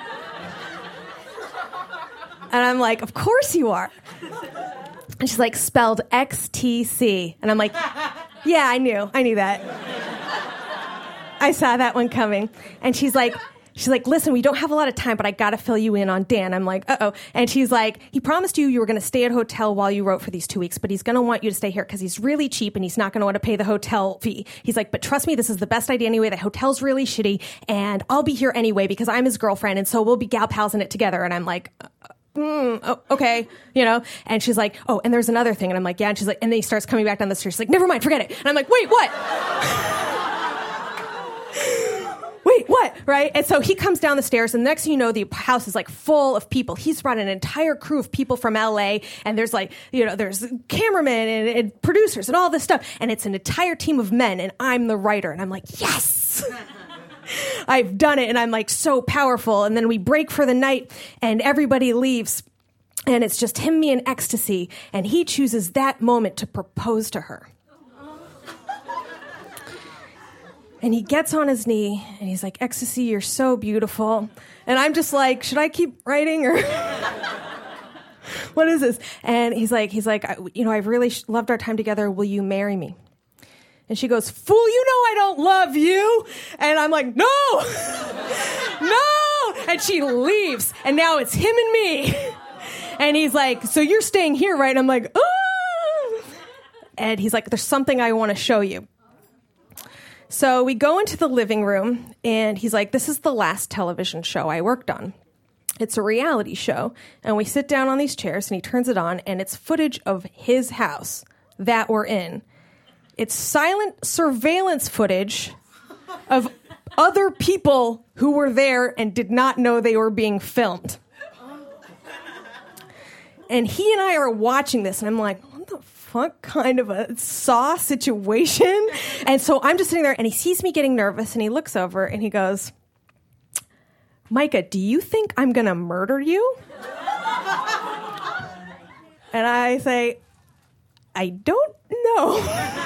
[SPEAKER 11] And I'm like, "Of course you are." And she's like, "Spelled X T C." And I'm like, "Yeah, I knew. I knew that. I saw that one coming." And she's like, she's like, "Listen, we don't have a lot of time, but I got to fill you in on Dan." I'm like, uh-oh. And she's like, "He promised you you were going to stay at a hotel while you wrote for these two weeks, but he's going to want you to stay here because he's really cheap and he's not going to want to pay the hotel fee." He's like, "But trust me, this is the best idea anyway. The hotel's really shitty and I'll be here anyway because I'm his girlfriend. And so we'll be gal pals in it together." And I'm like, Mm, oh, okay, you know, and she's like, "Oh, and there's another thing." And I'm like, "Yeah." And she's like, and then he starts coming back down the stairs. She's like, "Never mind, forget it." And I'm like, "Wait, what?" Wait, what? Right? And so he comes down the stairs, and the next thing you know, the house is like full of people. He's brought an entire crew of people from L A, and there's like, you know, there's cameramen and, and producers and all this stuff, and it's an entire team of men, and I'm the writer, and I'm like, yes! I've done it, and I'm like so powerful. And then we break for the night and everybody leaves and it's just him, me, and Ecstasy, and he chooses that moment to propose to her. And he gets on his knee and he's like, "Ecstasy, you're so beautiful." And I'm just like, should I keep writing or what is this? And he's like, he's like, "You know, I've really loved our time together. Will you marry me?" And she goes, "Fool, you know I don't love you." And I'm like, "No, no." And she leaves. And now it's him and me. And he's like, "So you're staying here, right?" And I'm like, "Oh." And he's like, "There's something I want to show you." So we go into the living room and he's like, "This is the last television show I worked on. It's a reality show." And we sit down on these chairs and he turns it on and it's footage of his house that we're in. It's silent surveillance footage of other people who were there and did not know they were being filmed. And he and I are watching this, and I'm like, what the fuck kind of a Saw situation? And so I'm just sitting there, and he sees me getting nervous, and he looks over, and he goes, "Micah, do you think I'm going to murder you?" And I say, "I don't know."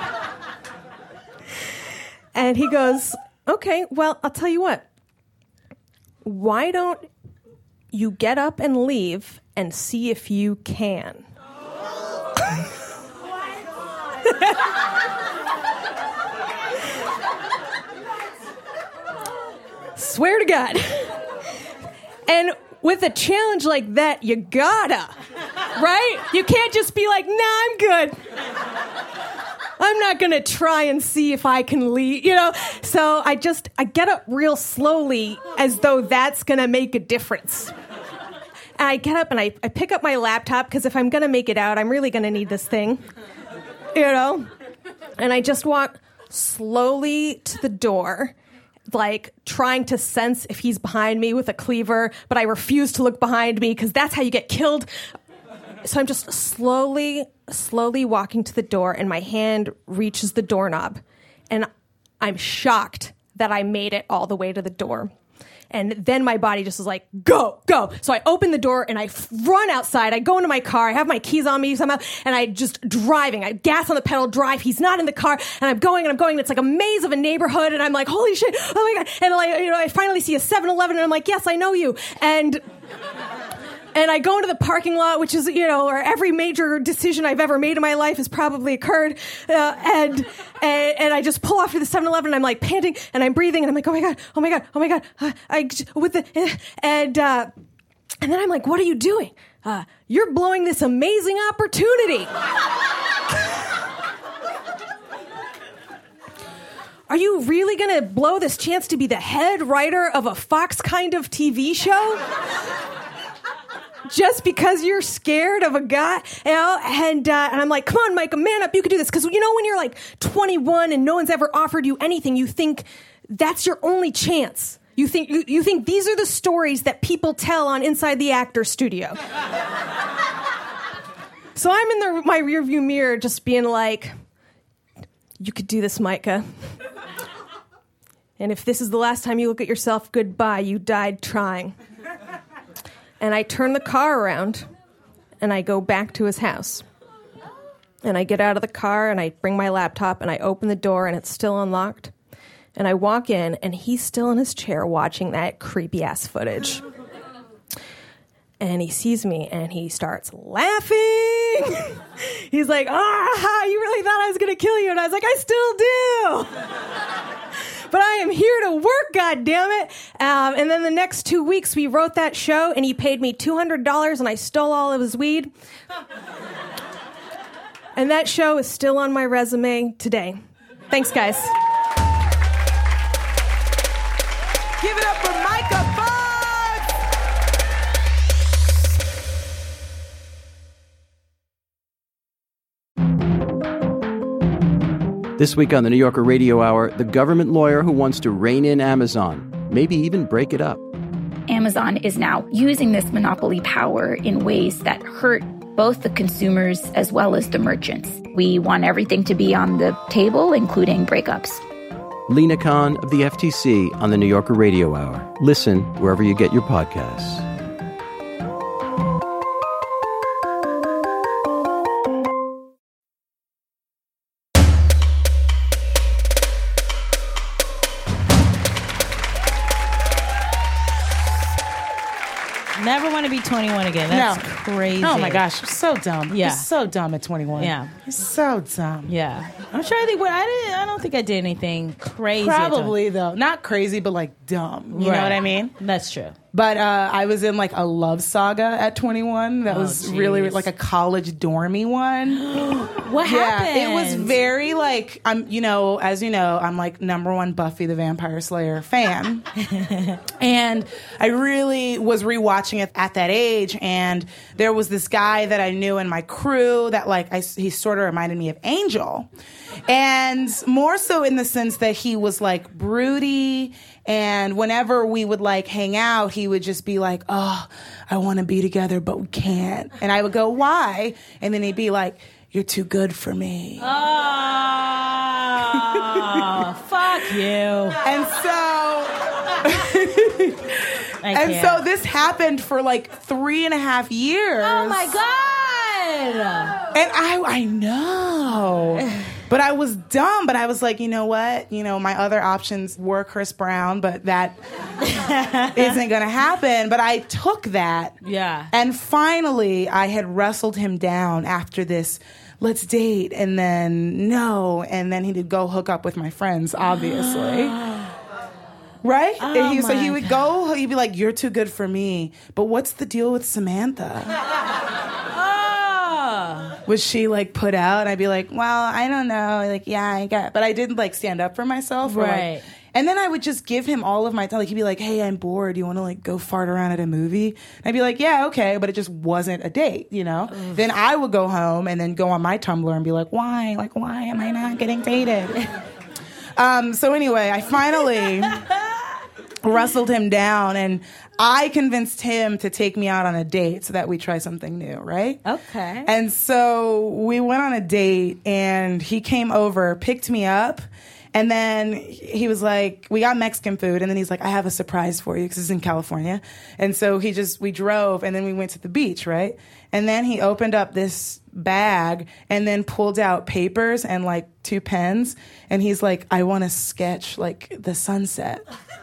[SPEAKER 11] And he goes, "Okay, well, I'll tell you what. Why don't you get up and leave and see if you can?" Swear to God. And with a challenge like that, you gotta, right? You can't just be like, "Nah, I'm good. I'm not going to try and see if I can leave," you know? So I just, I get up real slowly as though that's going to make a difference. And I get up and I, I pick up my laptop because if I'm going to make it out, I'm really going to need this thing, you know? And I just walk slowly to the door like trying to sense if he's behind me with a cleaver, but I refuse to look behind me because that's how you get killed. So I'm just slowly, slowly walking to the door, and my hand reaches the doorknob, and I'm shocked that I made it all the way to the door. And then my body just is like, go, go. So I open the door and I f- run outside. I go into my car. I have my keys on me somehow. And I just driving. I gas on the pedal, drive. He's not in the car. And I'm going and I'm going. And it's like a maze of a neighborhood. And I'm like, holy shit. Oh my God. And like, you know, I finally see a seven eleven and I'm like, yes, I know you. And... And I go into the parking lot, which is, you know, where every major decision I've ever made in my life has probably occurred. Uh, and, and and I just pull off to the seven eleven and I'm like panting and I'm breathing and I'm like, oh my God, oh my God, oh my God. Uh, I, with the, and, uh, and then I'm like, what are you doing? Uh, you're blowing this amazing opportunity. Are you really going to blow this chance to be the head writer of a Fox kind of T V show? Just because you're scared of a guy, you know, and uh, and I'm like, come on, Micah, man up, you can do this. Because, you know, when you're like twenty-one and no one's ever offered you anything, you think that's your only chance. You think you, you think these are the stories that people tell on Inside the Actor Studio. So I'm in the, my rearview mirror just being like, you could do this, Micah. And if this is the last time you look at yourself, goodbye, you died trying. And I turn the car around, and I go back to his house. And I get out of the car, and I bring my laptop, and I open the door, and it's still unlocked. And I walk in, and he's still in his chair watching that creepy-ass footage. And he sees me, and he starts laughing. He's like, ah, you really thought I was going to kill you. And I was like, I still do. But I am here to work, goddammit. Um, and then the next two weeks, we wrote that show, and he paid me two hundred dollars, and I stole all of his weed. And that show is still on my resume today. Thanks, guys.
[SPEAKER 5] Give it up for Micah Fox!
[SPEAKER 9] This week on the New Yorker Radio Hour, the government lawyer who wants to rein in Amazon, maybe even break it up.
[SPEAKER 10] Amazon is now using this monopoly power in ways that hurt both the consumers as well as the merchants. We want everything to be on the table, including breakups.
[SPEAKER 9] Lena Khan of the F T C on the New Yorker Radio Hour. Listen wherever you get your podcasts.
[SPEAKER 4] Never want to be twenty-one again. That's
[SPEAKER 5] No.
[SPEAKER 4] crazy.
[SPEAKER 5] Oh my gosh, you're so dumb.
[SPEAKER 4] Yeah.
[SPEAKER 5] You're so dumb at twenty-one.
[SPEAKER 4] Yeah.
[SPEAKER 5] You're so dumb.
[SPEAKER 4] Yeah. I'm trying to think what I didn't I don't think I did anything crazy. at
[SPEAKER 5] Probably though. Not crazy, but like dumb. You
[SPEAKER 4] Right.
[SPEAKER 5] know what I mean?
[SPEAKER 4] That's true.
[SPEAKER 5] But uh, I was in like a love saga at twenty-one. That
[SPEAKER 4] Oh,
[SPEAKER 5] was really
[SPEAKER 4] geez.
[SPEAKER 5] like a college dormy one.
[SPEAKER 4] What
[SPEAKER 5] Yeah,
[SPEAKER 4] happened?
[SPEAKER 5] it was very like I'm. You know, as you know, I'm like number one Buffy the Vampire Slayer fan, and I really was rewatching it at that age. And there was this guy that I knew in my crew that like I, he sort of reminded me of Angel, and more so in the sense that he was like broody. And whenever we would like hang out, he would just be like, oh, I want to be together, but we can't. And I would go, why? And then he'd be like, you're too good for me.
[SPEAKER 4] Oh, fuck you.
[SPEAKER 5] And so,
[SPEAKER 4] I
[SPEAKER 5] and
[SPEAKER 4] can't.
[SPEAKER 5] so this happened for like three and a half years.
[SPEAKER 4] Oh my God.
[SPEAKER 5] And I, I know. But I was dumb, but I was like, you know what? You know, my other options were Chris Brown, but that isn't going to happen. But I took that.
[SPEAKER 4] Yeah.
[SPEAKER 5] And finally, I had wrestled him down after this, let's date, and then no. And then he did go hook up with my friends, obviously. Right?
[SPEAKER 4] Oh
[SPEAKER 5] And he, so he
[SPEAKER 4] my
[SPEAKER 5] would go, he'd be like, you're too good for me. But what's the deal with Samantha? Was she like put out? And I'd be like, well, I don't know. Like, yeah, I got, but I didn't like stand up for myself. Or,
[SPEAKER 4] Right.
[SPEAKER 5] Like, and then I would just give him all of my time. Like, he'd be like, hey, I'm bored. You want to like go fart around at a movie? And I'd be like, yeah, okay. But it just wasn't a date, you know? Ugh. Then I would go home and then go on my Tumblr and be like, why? Like, why am I not getting dated? um, so anyway, I finally... rustled him down, and I convinced him to take me out on a date so that we try something new, right?
[SPEAKER 4] Okay.
[SPEAKER 5] And so we went on a date, and he came over, picked me up, and then he was like, we got Mexican food, and then he's like, I have a surprise for you, because it's in California. And so he just, we drove, and then we went to the beach, right? And then he opened up this bag and then pulled out papers and like two pens, and he's like, I want to sketch like the sunset.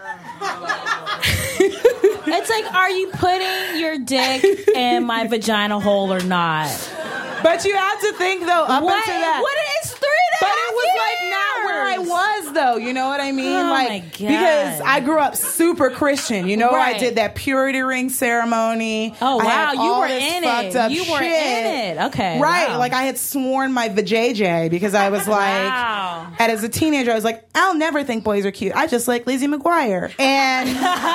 [SPEAKER 4] It's like, are you putting your dick in my vagina hole or not?
[SPEAKER 5] But you have to think, though, up
[SPEAKER 4] what,
[SPEAKER 5] until that.
[SPEAKER 4] What is three and a
[SPEAKER 5] But
[SPEAKER 4] half
[SPEAKER 5] it was
[SPEAKER 4] years?
[SPEAKER 5] like not where I was, though. You know what I mean?
[SPEAKER 4] Oh,
[SPEAKER 5] like,
[SPEAKER 4] my God.
[SPEAKER 5] Because I grew up super Christian. You know,
[SPEAKER 4] Right.
[SPEAKER 5] I did that purity ring ceremony.
[SPEAKER 4] Oh,
[SPEAKER 5] I had
[SPEAKER 4] wow, you
[SPEAKER 5] all
[SPEAKER 4] were
[SPEAKER 5] this
[SPEAKER 4] in
[SPEAKER 5] fucked
[SPEAKER 4] it.
[SPEAKER 5] up
[SPEAKER 4] You were
[SPEAKER 5] shit.
[SPEAKER 4] in it. Okay,
[SPEAKER 5] Right.
[SPEAKER 4] wow.
[SPEAKER 5] Like, I had sworn my vajayjay because I was like,
[SPEAKER 4] Wow.
[SPEAKER 5] and as a teenager, I was like, I'll never think boys are cute. I just like Lizzie McGuire. And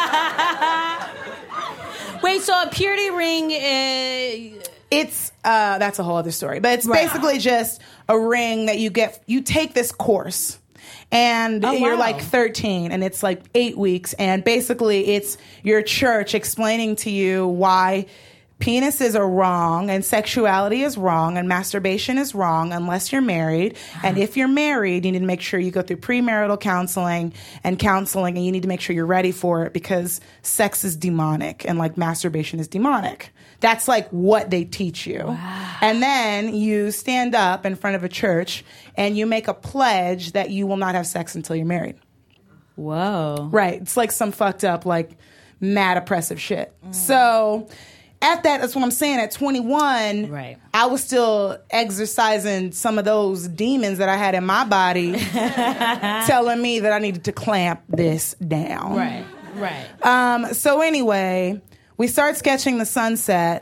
[SPEAKER 4] Wait, so a purity ring is...
[SPEAKER 5] it's uh, that's a whole other story, but it's
[SPEAKER 4] Right.
[SPEAKER 5] basically just a ring that you get. You take this course, and
[SPEAKER 4] Oh,
[SPEAKER 5] you're
[SPEAKER 4] wow.
[SPEAKER 5] like thirteen, and it's like eight weeks, and basically it's your church explaining to you why penises are wrong and sexuality is wrong and masturbation is wrong unless you're married. And if you're married, you need to make sure you go through premarital counseling and counseling, and you need to make sure you're ready for it because sex is demonic and like masturbation is demonic. That's like what they teach you. Wow. And then you stand up in front of a church and you make a pledge that you will not have sex until you're married.
[SPEAKER 4] Whoa.
[SPEAKER 5] Right. It's like some fucked up, like mad oppressive shit. Mm. So at that, that's what I'm saying. At twenty-one,
[SPEAKER 4] right.
[SPEAKER 5] I was still exercising some of those demons that I had in my body, telling me that I needed to clamp this down.
[SPEAKER 4] Right, right.
[SPEAKER 5] Um, so anyway, we start sketching the sunset.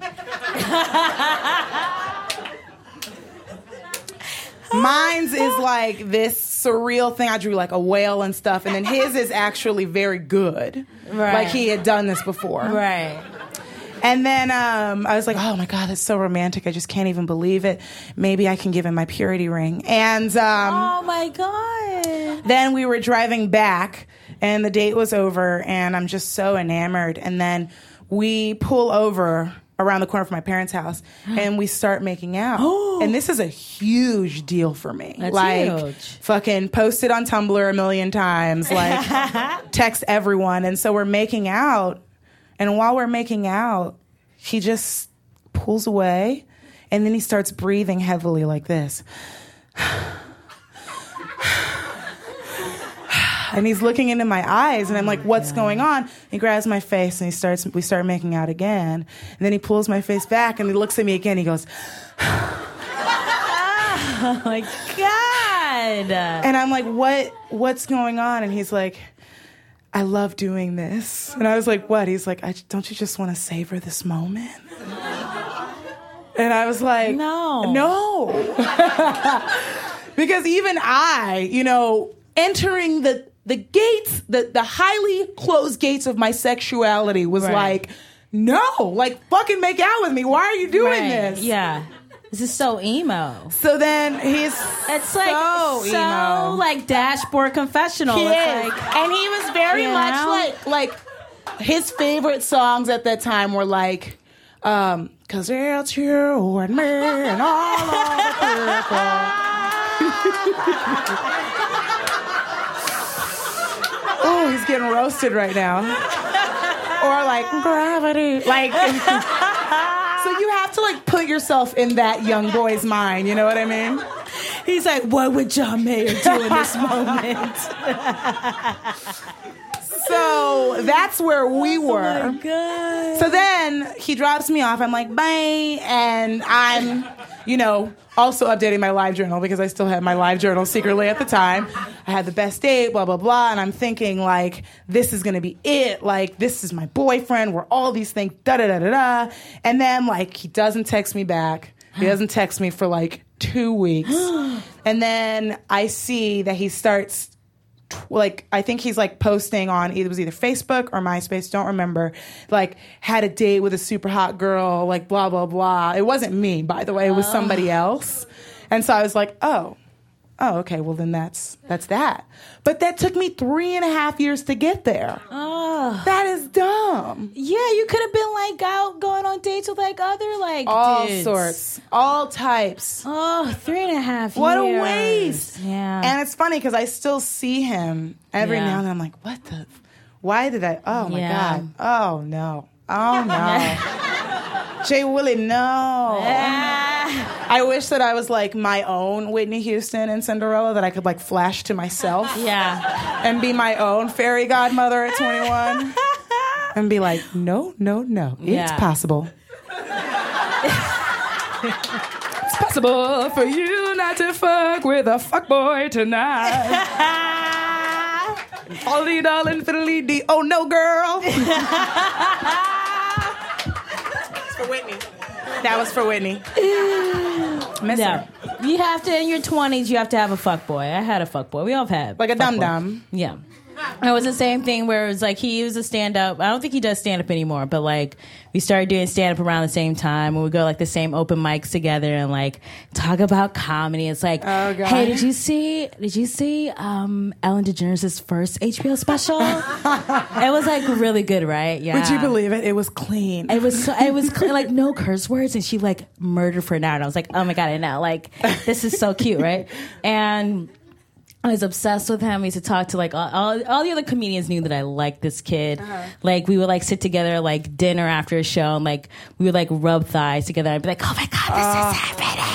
[SPEAKER 5] Mine's is like this surreal thing. I drew like a whale and stuff, and then his is actually very good.
[SPEAKER 4] Right.
[SPEAKER 5] Like he had done this before.
[SPEAKER 4] Right.
[SPEAKER 5] And then um, I was like, oh my God, that's so romantic. I just can't even believe it. Maybe I can give him my purity ring. And um,
[SPEAKER 4] oh my God.
[SPEAKER 5] Then we were driving back, and the date was over, and I'm just so enamored. And then we pull over around the corner from my parents' house, and we start making out. And this is a huge deal for me.
[SPEAKER 4] That's
[SPEAKER 5] like,
[SPEAKER 4] huge.
[SPEAKER 5] Fucking posted on Tumblr a million times, like text everyone. And so we're making out, and while we're making out, he just pulls away, and then he starts breathing heavily like this. And he's looking into my eyes, and I'm like, what's going on? He grabs my face, and he starts. We start making out again. And then he pulls my face back, and he looks at me again. He goes,
[SPEAKER 4] oh my God.
[SPEAKER 5] And I'm like, what? What's going on? And he's like, I love doing this. And I was like, what? He's like, I, don't you just want to savor this moment? And I was like,
[SPEAKER 4] no.
[SPEAKER 5] No. Because even I, you know, entering the the gates, the, the highly closed gates of my sexuality was
[SPEAKER 4] Right.
[SPEAKER 5] like, no, like fucking make out with me. Why are you doing
[SPEAKER 4] Right.
[SPEAKER 5] this?
[SPEAKER 4] Yeah. This is so emo.
[SPEAKER 5] So then he's
[SPEAKER 4] It's like
[SPEAKER 5] so,
[SPEAKER 4] so,
[SPEAKER 5] emo.
[SPEAKER 4] like dashboard confessional.
[SPEAKER 5] He
[SPEAKER 4] it's
[SPEAKER 5] is.
[SPEAKER 4] like,
[SPEAKER 5] And he was very
[SPEAKER 4] you
[SPEAKER 5] much
[SPEAKER 4] know?
[SPEAKER 5] like like his favorite songs at that time were like um cause it's you and me and all of the people. Oh, he's getting roasted right now. Or like gravity. Like so you have to like put yourself in that young boy's mind, you know what I mean?
[SPEAKER 4] He's like, what would John Mayer do in this moment?
[SPEAKER 5] So that's where we were.
[SPEAKER 4] Oh my God.
[SPEAKER 5] So then he drops me off. I'm like, bye. And I'm, you know, also updating my live journal because I still had my live journal secretly at the time. I had the best date, blah, blah, blah. And I'm thinking, like, this is going to be it. Like, this is my boyfriend. We're all these things, da, da, da, da, da. And then, like, he doesn't text me back. He doesn't text me for, like, two weeks. And then I see that he starts... like I think he's like posting on either it was either Facebook or MySpace, don't remember, like had a date with a super hot girl, like blah blah blah. It wasn't me, by the way, it was somebody else. And so I was like, oh, oh, okay, well then that's that's that. But that took me three and a half years to get there.
[SPEAKER 4] Oh,
[SPEAKER 5] that is dumb.
[SPEAKER 4] Yeah, you could have been like out going on dates with like other like
[SPEAKER 5] all
[SPEAKER 4] dudes.
[SPEAKER 5] sorts, all types.
[SPEAKER 4] Oh, three and a half
[SPEAKER 5] what
[SPEAKER 4] years.
[SPEAKER 5] a waste.
[SPEAKER 4] Yeah,
[SPEAKER 5] and it's funny because I still see him every
[SPEAKER 4] yeah.
[SPEAKER 5] now and then. I'm like, what the? Why did I? Oh my
[SPEAKER 4] yeah.
[SPEAKER 5] god. Oh no. Oh no. Jay Willie, no. I wish that I was like my own Whitney Houston and Cinderella, that I could like flash to myself.
[SPEAKER 4] Yeah.
[SPEAKER 5] And be my own fairy godmother at twenty-one. And be like, no, no, no. It's
[SPEAKER 4] yeah.
[SPEAKER 5] possible. It's possible for you not to fuck with a fuckboy tonight. Ollie darling fiddly dee. Oh no, girl. It's for Whitney. That was for Whitney. Miss
[SPEAKER 4] yeah.
[SPEAKER 5] her.
[SPEAKER 4] You have to, in your twenties, you have to have a fuckboy. I had a fuckboy. We all have had
[SPEAKER 5] like a
[SPEAKER 4] dum
[SPEAKER 5] dum-dum.
[SPEAKER 4] Yeah. It was the same thing where it was like he was a stand-up. I don't think he does stand-up anymore, but like we started doing stand-up around the same time, and we go like the same open mics together and like talk about comedy. It's like,
[SPEAKER 5] oh, God.
[SPEAKER 4] Hey, did you see? Did you see um, Ellen DeGeneres' first H B O special? It was like really good, right? Yeah.
[SPEAKER 5] Would you believe it? It was clean.
[SPEAKER 4] It was so, it was clean, like no curse words, and she like murdered for an hour. And I was like, oh my God, I know, like this is so cute, right? And I was obsessed with him. We used to talk to like all, all, all the other comedians knew that I liked this kid. Uh-huh. Like we would like sit together at, like dinner after a show, and like we would like rub thighs together. I'd be like, oh my God, this uh, is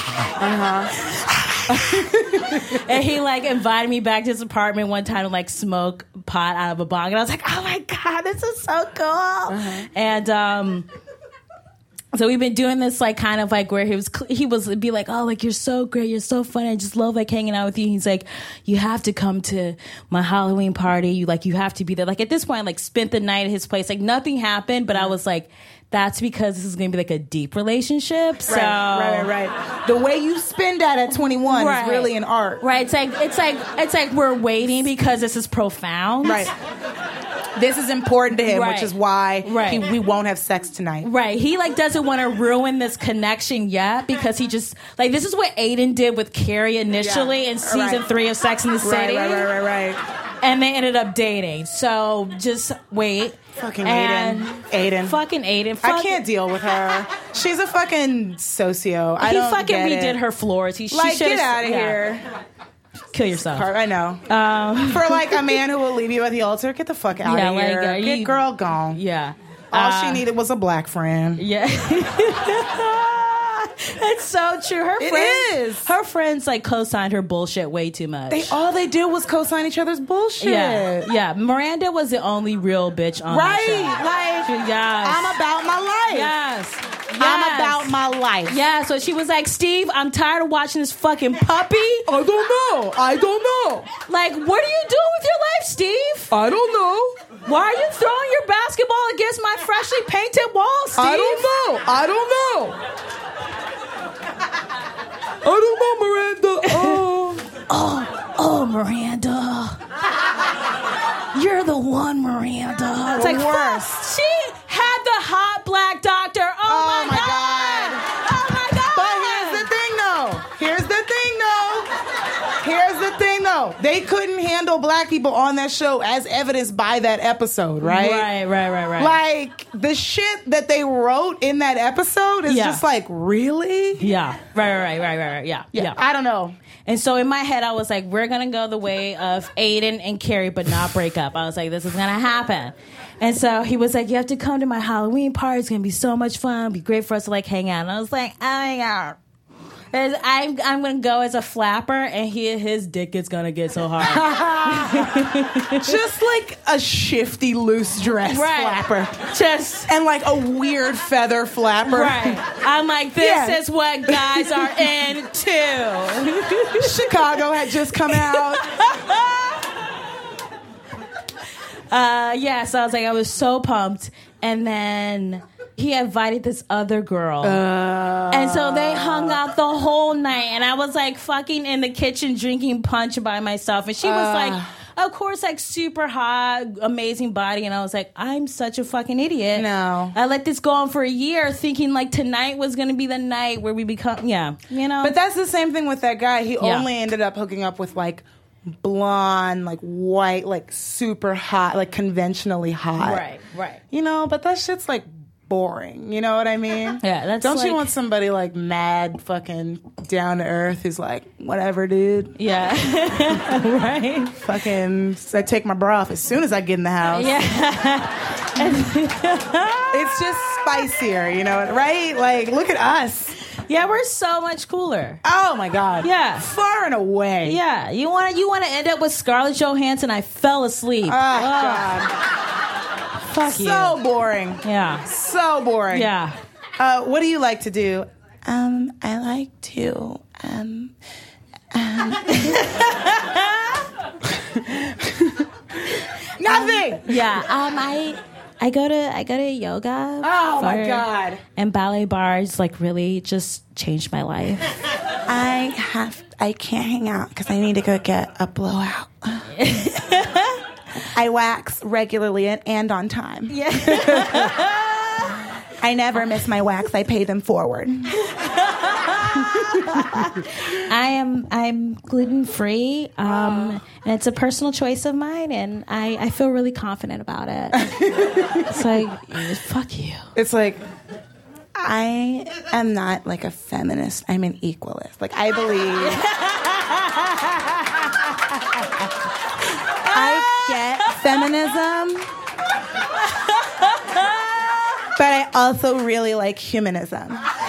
[SPEAKER 4] happening. Uh-huh. And he like invited me back to his apartment one time to like smoke pot out of a bong, and I was like, oh my God, this is so cool. Uh-huh. And um so we've been doing this like kind of like where he was he was be like, oh, like you're so great, you're so funny, I just love like hanging out with you. He's like, you have to come to my Halloween party, you like you have to be there. Like at this point I like spent the night at his place, like nothing happened, but I was like, that's because this is gonna be like a deep relationship. So
[SPEAKER 5] right, right, right. The way you spend that at twenty-one right. is really an art.
[SPEAKER 4] Right. It's like it's like it's like we're waiting because this is profound.
[SPEAKER 5] Right. This is important to him,
[SPEAKER 4] right.
[SPEAKER 5] which is why
[SPEAKER 4] right.
[SPEAKER 5] he, we won't have sex tonight.
[SPEAKER 4] Right. He like doesn't want to ruin this connection yet because he just like this is what Aiden did with Carrie initially yeah. in season right. three of Sex and the City.
[SPEAKER 5] Right, right, right, right, right.
[SPEAKER 4] And they ended up dating. So just wait.
[SPEAKER 5] Fucking Aiden. Aiden.
[SPEAKER 4] Fucking Aiden. Fuck.
[SPEAKER 5] I can't deal with her. She's a fucking socio. I
[SPEAKER 4] he
[SPEAKER 5] don't
[SPEAKER 4] fucking
[SPEAKER 5] get
[SPEAKER 4] redid
[SPEAKER 5] it.
[SPEAKER 4] her floors. He
[SPEAKER 5] like,
[SPEAKER 4] she
[SPEAKER 5] get out of
[SPEAKER 4] yeah.
[SPEAKER 5] here.
[SPEAKER 4] Kill yourself.
[SPEAKER 5] I know.
[SPEAKER 4] Um,
[SPEAKER 5] For like a man who will leave you at the altar, get the fuck out
[SPEAKER 4] yeah,
[SPEAKER 5] of here.
[SPEAKER 4] Like, uh,
[SPEAKER 5] get
[SPEAKER 4] you,
[SPEAKER 5] girl gone.
[SPEAKER 4] Yeah.
[SPEAKER 5] All
[SPEAKER 4] uh,
[SPEAKER 5] she needed was a black friend.
[SPEAKER 4] Yeah. It's so true. Her
[SPEAKER 5] it
[SPEAKER 4] friends,
[SPEAKER 5] is.
[SPEAKER 4] Her friends like co-signed her bullshit way too much.
[SPEAKER 5] They all they did was co-sign each other's bullshit.
[SPEAKER 4] Yeah, yeah. Miranda was the only real bitch on
[SPEAKER 5] right.
[SPEAKER 4] the show.
[SPEAKER 5] Like,
[SPEAKER 4] she, yes.
[SPEAKER 5] I'm about my life.
[SPEAKER 4] Yes. Yes.
[SPEAKER 5] I'm about my life.
[SPEAKER 4] Yeah, so she was like, Steve, I'm tired of watching this fucking puppy.
[SPEAKER 5] I don't know. I don't know.
[SPEAKER 4] Like, what are you doing with your life, Steve?
[SPEAKER 5] I don't know.
[SPEAKER 4] Why are you throwing your basketball against my freshly painted wall, Steve?
[SPEAKER 5] I don't know. I don't know. I don't know, Miranda. Oh.
[SPEAKER 4] oh, oh, Miranda. You're the one, Miranda. It's like,
[SPEAKER 5] worse.
[SPEAKER 4] She had the hot black doctor. Oh,
[SPEAKER 5] oh
[SPEAKER 4] my,
[SPEAKER 5] my
[SPEAKER 4] God.
[SPEAKER 5] God.
[SPEAKER 4] Oh, my God.
[SPEAKER 5] But here's the thing, though. Here's the thing, though. Here's the thing, though. They couldn't handle black people on that show, as evidenced by that episode, right?
[SPEAKER 4] Right, right, right, right.
[SPEAKER 5] Like, the shit that they wrote in that episode is
[SPEAKER 4] yeah.
[SPEAKER 5] just like, really?
[SPEAKER 4] Yeah. Right, right, right, right, right. Yeah.
[SPEAKER 5] yeah.
[SPEAKER 4] Yeah.
[SPEAKER 5] I don't know.
[SPEAKER 4] And so in my head, I was like, we're going to go the way of Aiden and Carrie, but not break up. I was like, this is going to happen. And so he was like, you have to come to my Halloween party. It's going to be so much fun. It'll be great for us to like hang out. And I was like, oh my God. I'm, I'm going to go as a flapper, and he, his dick is going to get so hard.
[SPEAKER 5] Just like a shifty, loose dress
[SPEAKER 4] right.
[SPEAKER 5] flapper.
[SPEAKER 4] Just
[SPEAKER 5] And like a weird feather flapper.
[SPEAKER 4] Right. I'm like, this
[SPEAKER 5] Yeah.
[SPEAKER 4] is what guys are into.
[SPEAKER 5] Chicago had just come out.
[SPEAKER 4] uh, yeah, so I was like, I was so pumped. And then he invited this other girl.
[SPEAKER 5] Uh,
[SPEAKER 4] and so they hung out the whole night. And I was like fucking in the kitchen drinking punch by myself. And she was
[SPEAKER 5] uh,
[SPEAKER 4] like, of course, like super hot, amazing body. And I was like, I'm such a fucking idiot.
[SPEAKER 5] No.
[SPEAKER 4] I let this go on for a year thinking like tonight was going to be the night where we become, yeah, you know?
[SPEAKER 5] But that's the same thing with that guy. He
[SPEAKER 4] Yeah.
[SPEAKER 5] only ended up hooking up with like blonde, like white, like super hot, like conventionally hot.
[SPEAKER 4] Right, right.
[SPEAKER 5] You know, but that shit's like boring. You know what I mean?
[SPEAKER 4] Yeah, that's
[SPEAKER 5] Don't
[SPEAKER 4] like-
[SPEAKER 5] you want somebody like mad, fucking down to earth who's like, whatever, dude?
[SPEAKER 4] Yeah. Right.
[SPEAKER 5] Fucking, I take my bra off as soon as I get in the house.
[SPEAKER 4] Yeah.
[SPEAKER 5] It's just spicier, you know, right? Like, look at us.
[SPEAKER 4] Yeah, we're so much cooler.
[SPEAKER 5] Oh my God.
[SPEAKER 4] Yeah.
[SPEAKER 5] Far and away.
[SPEAKER 4] Yeah. You want to you want to end up with Scarlett Johansson? I fell asleep.
[SPEAKER 5] Oh, God.
[SPEAKER 4] Fuck you.
[SPEAKER 5] So boring.
[SPEAKER 4] Yeah.
[SPEAKER 5] So boring.
[SPEAKER 4] Yeah.
[SPEAKER 5] Uh, what do you like to do? Um, I like to, um, um. Nothing.
[SPEAKER 4] Yeah. Um, I I go to I go to yoga.
[SPEAKER 5] Oh my
[SPEAKER 4] for-
[SPEAKER 5] God.
[SPEAKER 4] And ballet bars like really just changed my life.
[SPEAKER 5] I have, I can't hang out because I need to go get a blowout. I wax regularly and, and on time.
[SPEAKER 4] Yeah.
[SPEAKER 5] I never miss my wax. I pay them forward.
[SPEAKER 4] I am I'm gluten free, um, and it's a personal choice of mine, and I, I feel really confident about it. It's like, fuck you.
[SPEAKER 5] It's like, I am not like a feminist. I'm an equalist. Like, I believe. I get feminism, but I also really like humanism.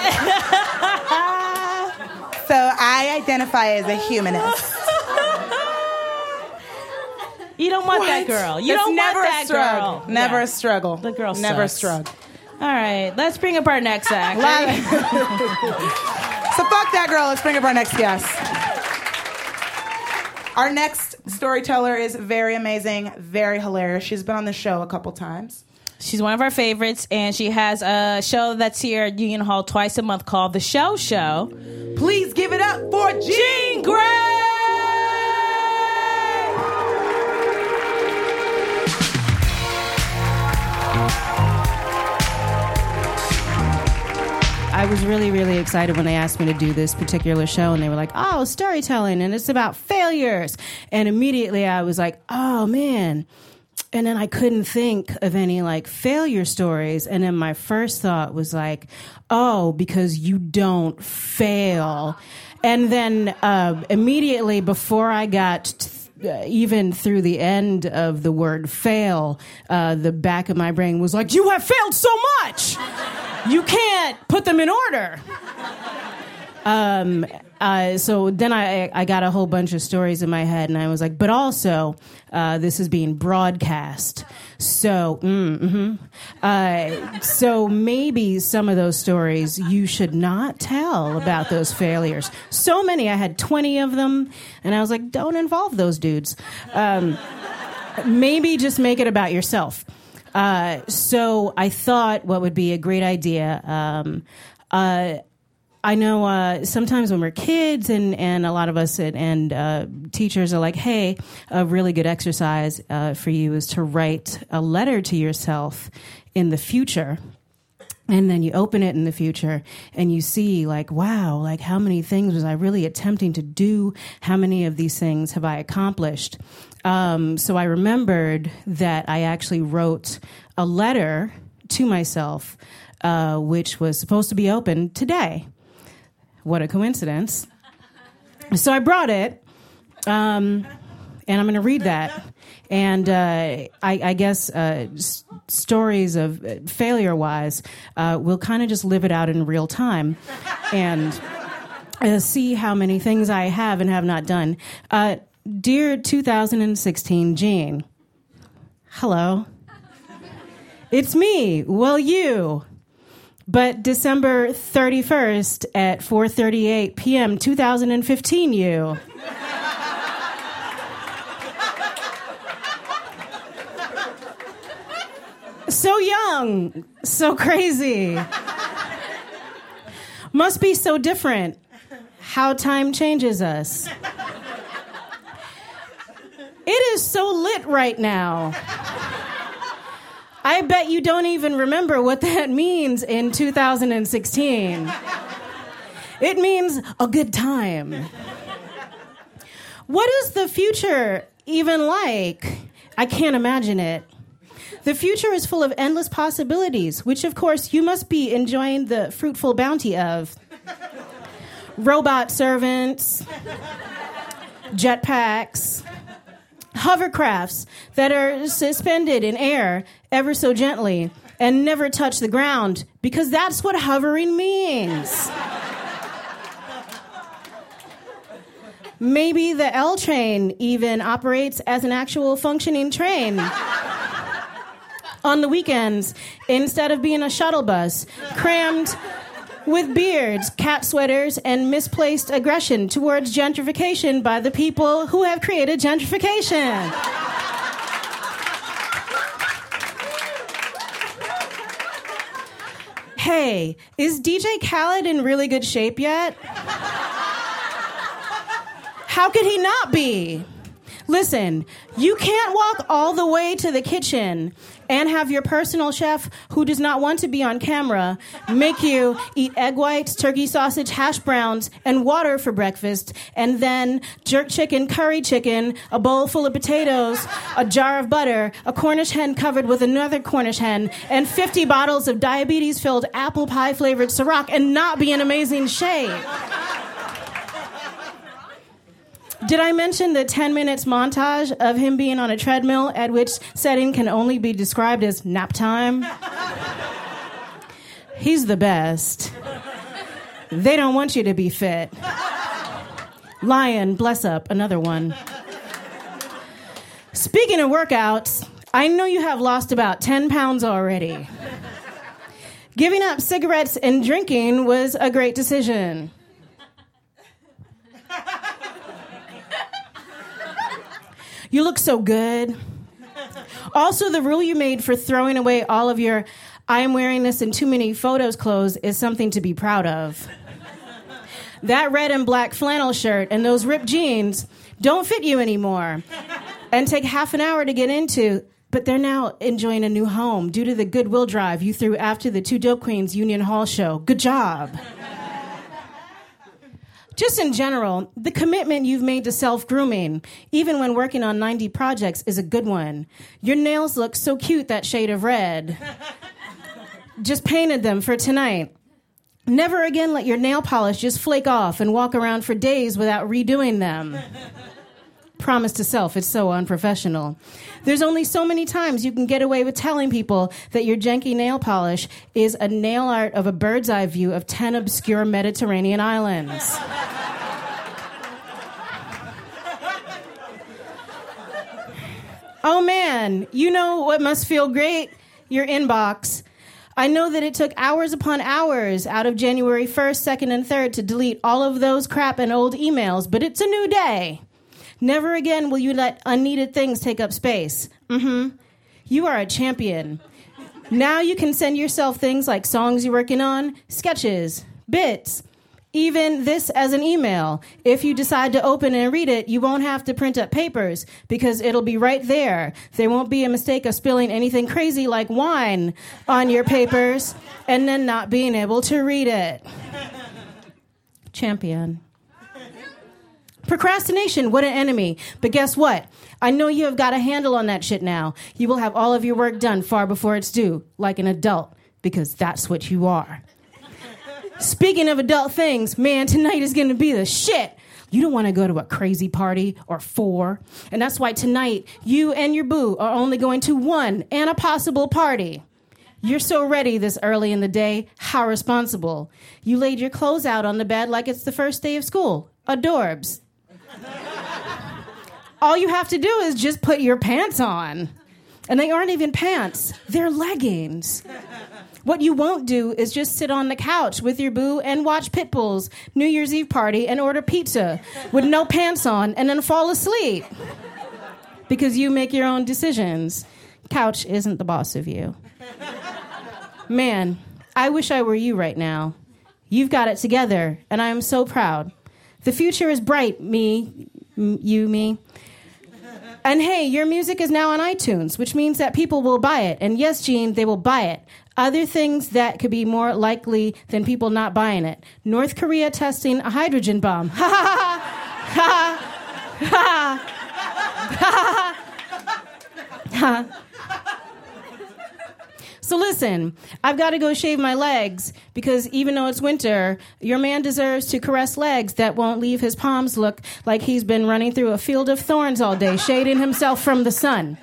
[SPEAKER 5] So I identify as a humanist.
[SPEAKER 4] You don't want
[SPEAKER 5] What?
[SPEAKER 4] that girl. You
[SPEAKER 5] It's
[SPEAKER 4] don't
[SPEAKER 5] never
[SPEAKER 4] want
[SPEAKER 5] a
[SPEAKER 4] that
[SPEAKER 5] struggle.
[SPEAKER 4] girl.
[SPEAKER 5] Never
[SPEAKER 4] Yeah.
[SPEAKER 5] a struggle.
[SPEAKER 4] The girl
[SPEAKER 5] Never
[SPEAKER 4] sucks.
[SPEAKER 5] a struggle.
[SPEAKER 4] All right, let's bring up our next act.
[SPEAKER 5] So fuck that girl. Let's bring up our next guest. Our next storyteller is very amazing, very hilarious. She's been on the show a couple times.
[SPEAKER 4] She's one of our favorites, and she has a show that's here at Union Hall twice a month called The Show Show.
[SPEAKER 5] Please give it up for Jean Grey!
[SPEAKER 12] I was really, really excited when they asked me to do this particular show, and they were like, oh, storytelling, and it's about failures. And immediately I was like, oh, man. And then I couldn't think of any, like, failure stories. And then my first thought was like, oh, because you don't fail. And then uh, immediately before I got... T- Uh, even through the end of the word fail, uh, the back of my brain was like, you have failed so much! You can't put them in order. Um, uh, so then I, I got a whole bunch of stories in my head, and I was like, but also, uh, this is being broadcast. So, mm, mm-hmm. uh, so maybe some of those stories you should not tell about those failures. So many, I had twenty of them, and I was like, don't involve those dudes. Um, maybe just make it about yourself. Uh, so I thought what would be a great idea, um, uh, I know uh, sometimes when we're kids and, and a lot of us and, and uh, teachers are like, hey, a really good exercise uh, for you is to write a letter to yourself in the future. And then you open it in the future and you see like, wow, like how many things was I really attempting to do? How many of these things have I accomplished? Um, so I remembered that I actually wrote a letter to myself, uh, which was supposed to be opened today. What a coincidence. So I brought it, um, and I'm going to read that. And uh, I, I guess uh, s- stories of uh, failure-wise, uh, we'll kind of just live it out in real time and uh, see how many things I have and have not done. Uh, dear two thousand sixteen Jean, hello. It's me, well, you. But December thirty-first at four thirty-eight p.m. two thousand fifteen, you. So young, so crazy. Must be so different. How time changes us. It is so lit right now. I bet you don't even remember what that means in two thousand sixteen. It means a good time. What is the future even like? I can't imagine it. The future is full of endless possibilities, which of course you must be enjoying the fruitful bounty of. Robot servants, jetpacks, hovercrafts that are suspended in air ever so gently and never touch the ground, because that's what hovering means. Maybe the L train even operates as an actual functioning train on the weekends instead of being a shuttle bus crammed with beards, cat sweaters, and misplaced aggression towards gentrification by the people who have created gentrification. Hey, is D J Khaled in really good shape yet? How could he not be? Listen, you can't walk all the way to the kitchen and have your personal chef, who does not want to be on camera, make you eat egg whites, turkey sausage, hash browns, and water for breakfast, and then jerk chicken, curry chicken, a bowl full of potatoes, a jar of butter, a Cornish hen covered with another Cornish hen, and fifty bottles of diabetes-filled apple pie-flavored Ciroc, and not be in amazing shape. Did I mention the ten minutes montage of him being on a treadmill, at which setting can only be described as nap time? He's the best. They don't want you to be fit. Lion, bless up, another one. Speaking of workouts, I know you have lost about ten pounds already. Giving up cigarettes and drinking was a great decision. You look so good. Also, the rule you made for throwing away all of your I am wearing this in too many photos clothes is something to be proud of. That red and black flannel shirt and those ripped jeans don't fit you anymore and take half an hour to get into, but they're now enjoying a new home due to the goodwill drive you threw after the Two Dope Queens Union Hall show. Good job. Just in general, the commitment you've made to self-grooming, even when working on ninety projects, is a good one. Your nails look so cute, that shade of red. Just painted them for tonight. Never again let your nail polish just flake off and walk around for days without redoing them. Promise to self, it's so unprofessional. There's only so many times you can get away with telling people that your janky nail polish is a nail art of a bird's eye view of ten obscure Mediterranean islands. Oh man, you know what must feel great? Your inbox. I know that it took hours upon hours out of January first, second, and third to delete all of those crap and old emails, but it's a new day. Never again will you let unneeded things take up space. Mm-hmm. You are a champion. Now you can send yourself things like songs you're working on, sketches, bits, even this as an email. If you decide to open and read it, you won't have to print up papers because it'll be right there. There won't be a mistake of spilling anything crazy like wine on your papers and then not being able to read it. Champion. Procrastination, what an enemy. But guess what? I know you have got a handle on that shit now. You will have all of your work done far before it's due, like an adult, because that's what you are. Speaking of adult things, man, tonight is going to be the shit. You don't want to go to a crazy party or four. And that's why tonight, you and your boo are only going to one and a possible party. You're so ready this early in the day. How responsible. You laid your clothes out on the bed like it's the first day of school. Adorbs. All you have to do is just put your pants on. And they aren't even pants. They're leggings. What you won't do is just sit on the couch with your boo and watch Pitbull's New Year's Eve party and order pizza with no pants on and then fall asleep. Because you make your own decisions. Couch isn't the boss of you. Man, I wish I were you right now. You've got it together, and I am so proud. The future is bright, me, m- you, me. And hey, your music is now on iTunes, which means that people will buy it. And yes, Gene, they will buy it. Other things that could be more likely than people not buying it. North Korea testing a hydrogen bomb. Ha ha ha ha ha ha ha. So listen, I've got to go shave my legs because even though it's winter, your man deserves to caress legs that won't leave his palms look like he's been running through a field of thorns all day, shading himself from the sun.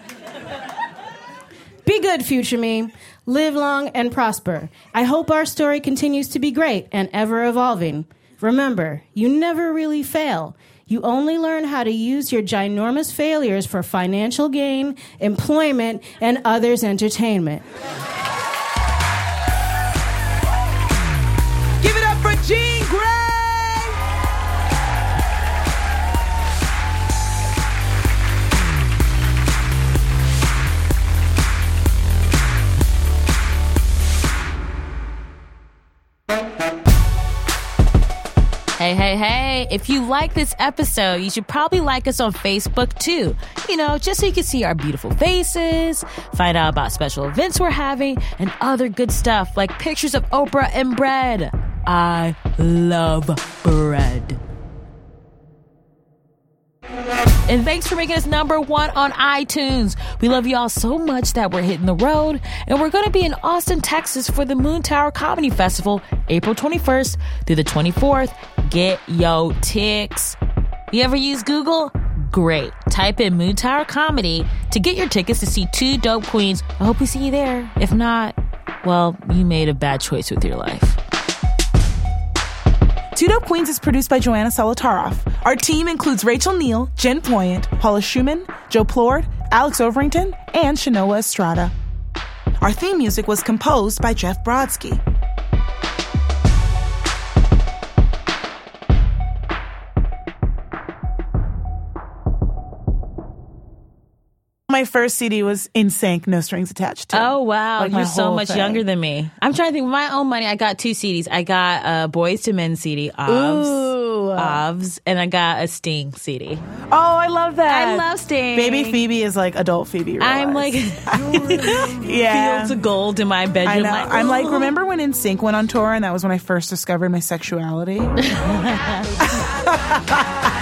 [SPEAKER 12] Be good, future me. Live long and prosper. I hope our story continues to be great and ever evolving. Remember, you never really fail. You only learn how to use your ginormous failures for financial gain, employment, and others' entertainment.
[SPEAKER 5] Give it up for Jean Grey!
[SPEAKER 4] Hey, hey, hey, if you like this episode, you should probably like us on Facebook too. You know, just so you can see our beautiful faces, find out about special events we're having, and other good stuff like pictures of Oprah and bread. I love bread. And thanks for making us number one on iTunes. We love y'all so much that we're hitting the road. And we're going to be in Austin, Texas for the Moon Tower Comedy Festival, April twenty-first through the twenty-fourth. Get yo ticks. You ever use Google? Great. Type in Moon Tower Comedy to get your tickets to see two dope queens. I hope we see you there. If not, well, you made a bad choice with your life.
[SPEAKER 5] Two Dope Queens is produced by Joanna Solotaroff. Our team includes Rachel Neal, Jen Poyant, Paula Schumann, Joe Plord, Alex Overington, and Shanoa Estrada. Our theme music was composed by Jeff Brodsky. My first C D was In Sync, No Strings Attached. To.
[SPEAKER 4] Oh, wow.
[SPEAKER 5] Like
[SPEAKER 4] You're so much
[SPEAKER 5] thing.
[SPEAKER 4] younger than me. I'm trying to think. With my own money, I got two C Ds. I got a Boys to Men C D, Ovs,
[SPEAKER 5] Ooh.
[SPEAKER 4] Ovs, and I got a Sting C D.
[SPEAKER 5] Oh, I love that.
[SPEAKER 4] I love Sting.
[SPEAKER 5] Baby Phoebe is like adult Phoebe. Realize.
[SPEAKER 4] I'm like
[SPEAKER 5] yeah.
[SPEAKER 4] fields of gold in my bedroom.
[SPEAKER 5] I know.
[SPEAKER 4] Like,
[SPEAKER 5] I'm like, remember when In Sync went on tour and that was when I first discovered my sexuality?